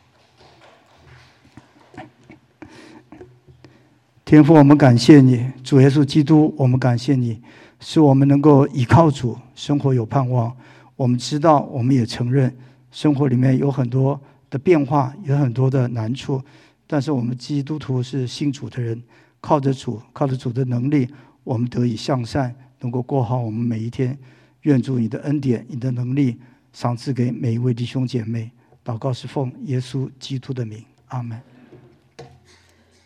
天父，我们感谢你，主耶稣基督，我们感谢你，使我们能够依靠主，生活有盼望。我们知道，我们也承认，生活里面有很多的变化，有很多的难处，但是我们基督徒是信主的人，靠着主的能力，我们得以向善，能够过好我们每一天。愿主你的恩典、你的能力赏赐给每一位弟兄姐妹。祷告是奉耶稣基督的名，阿们。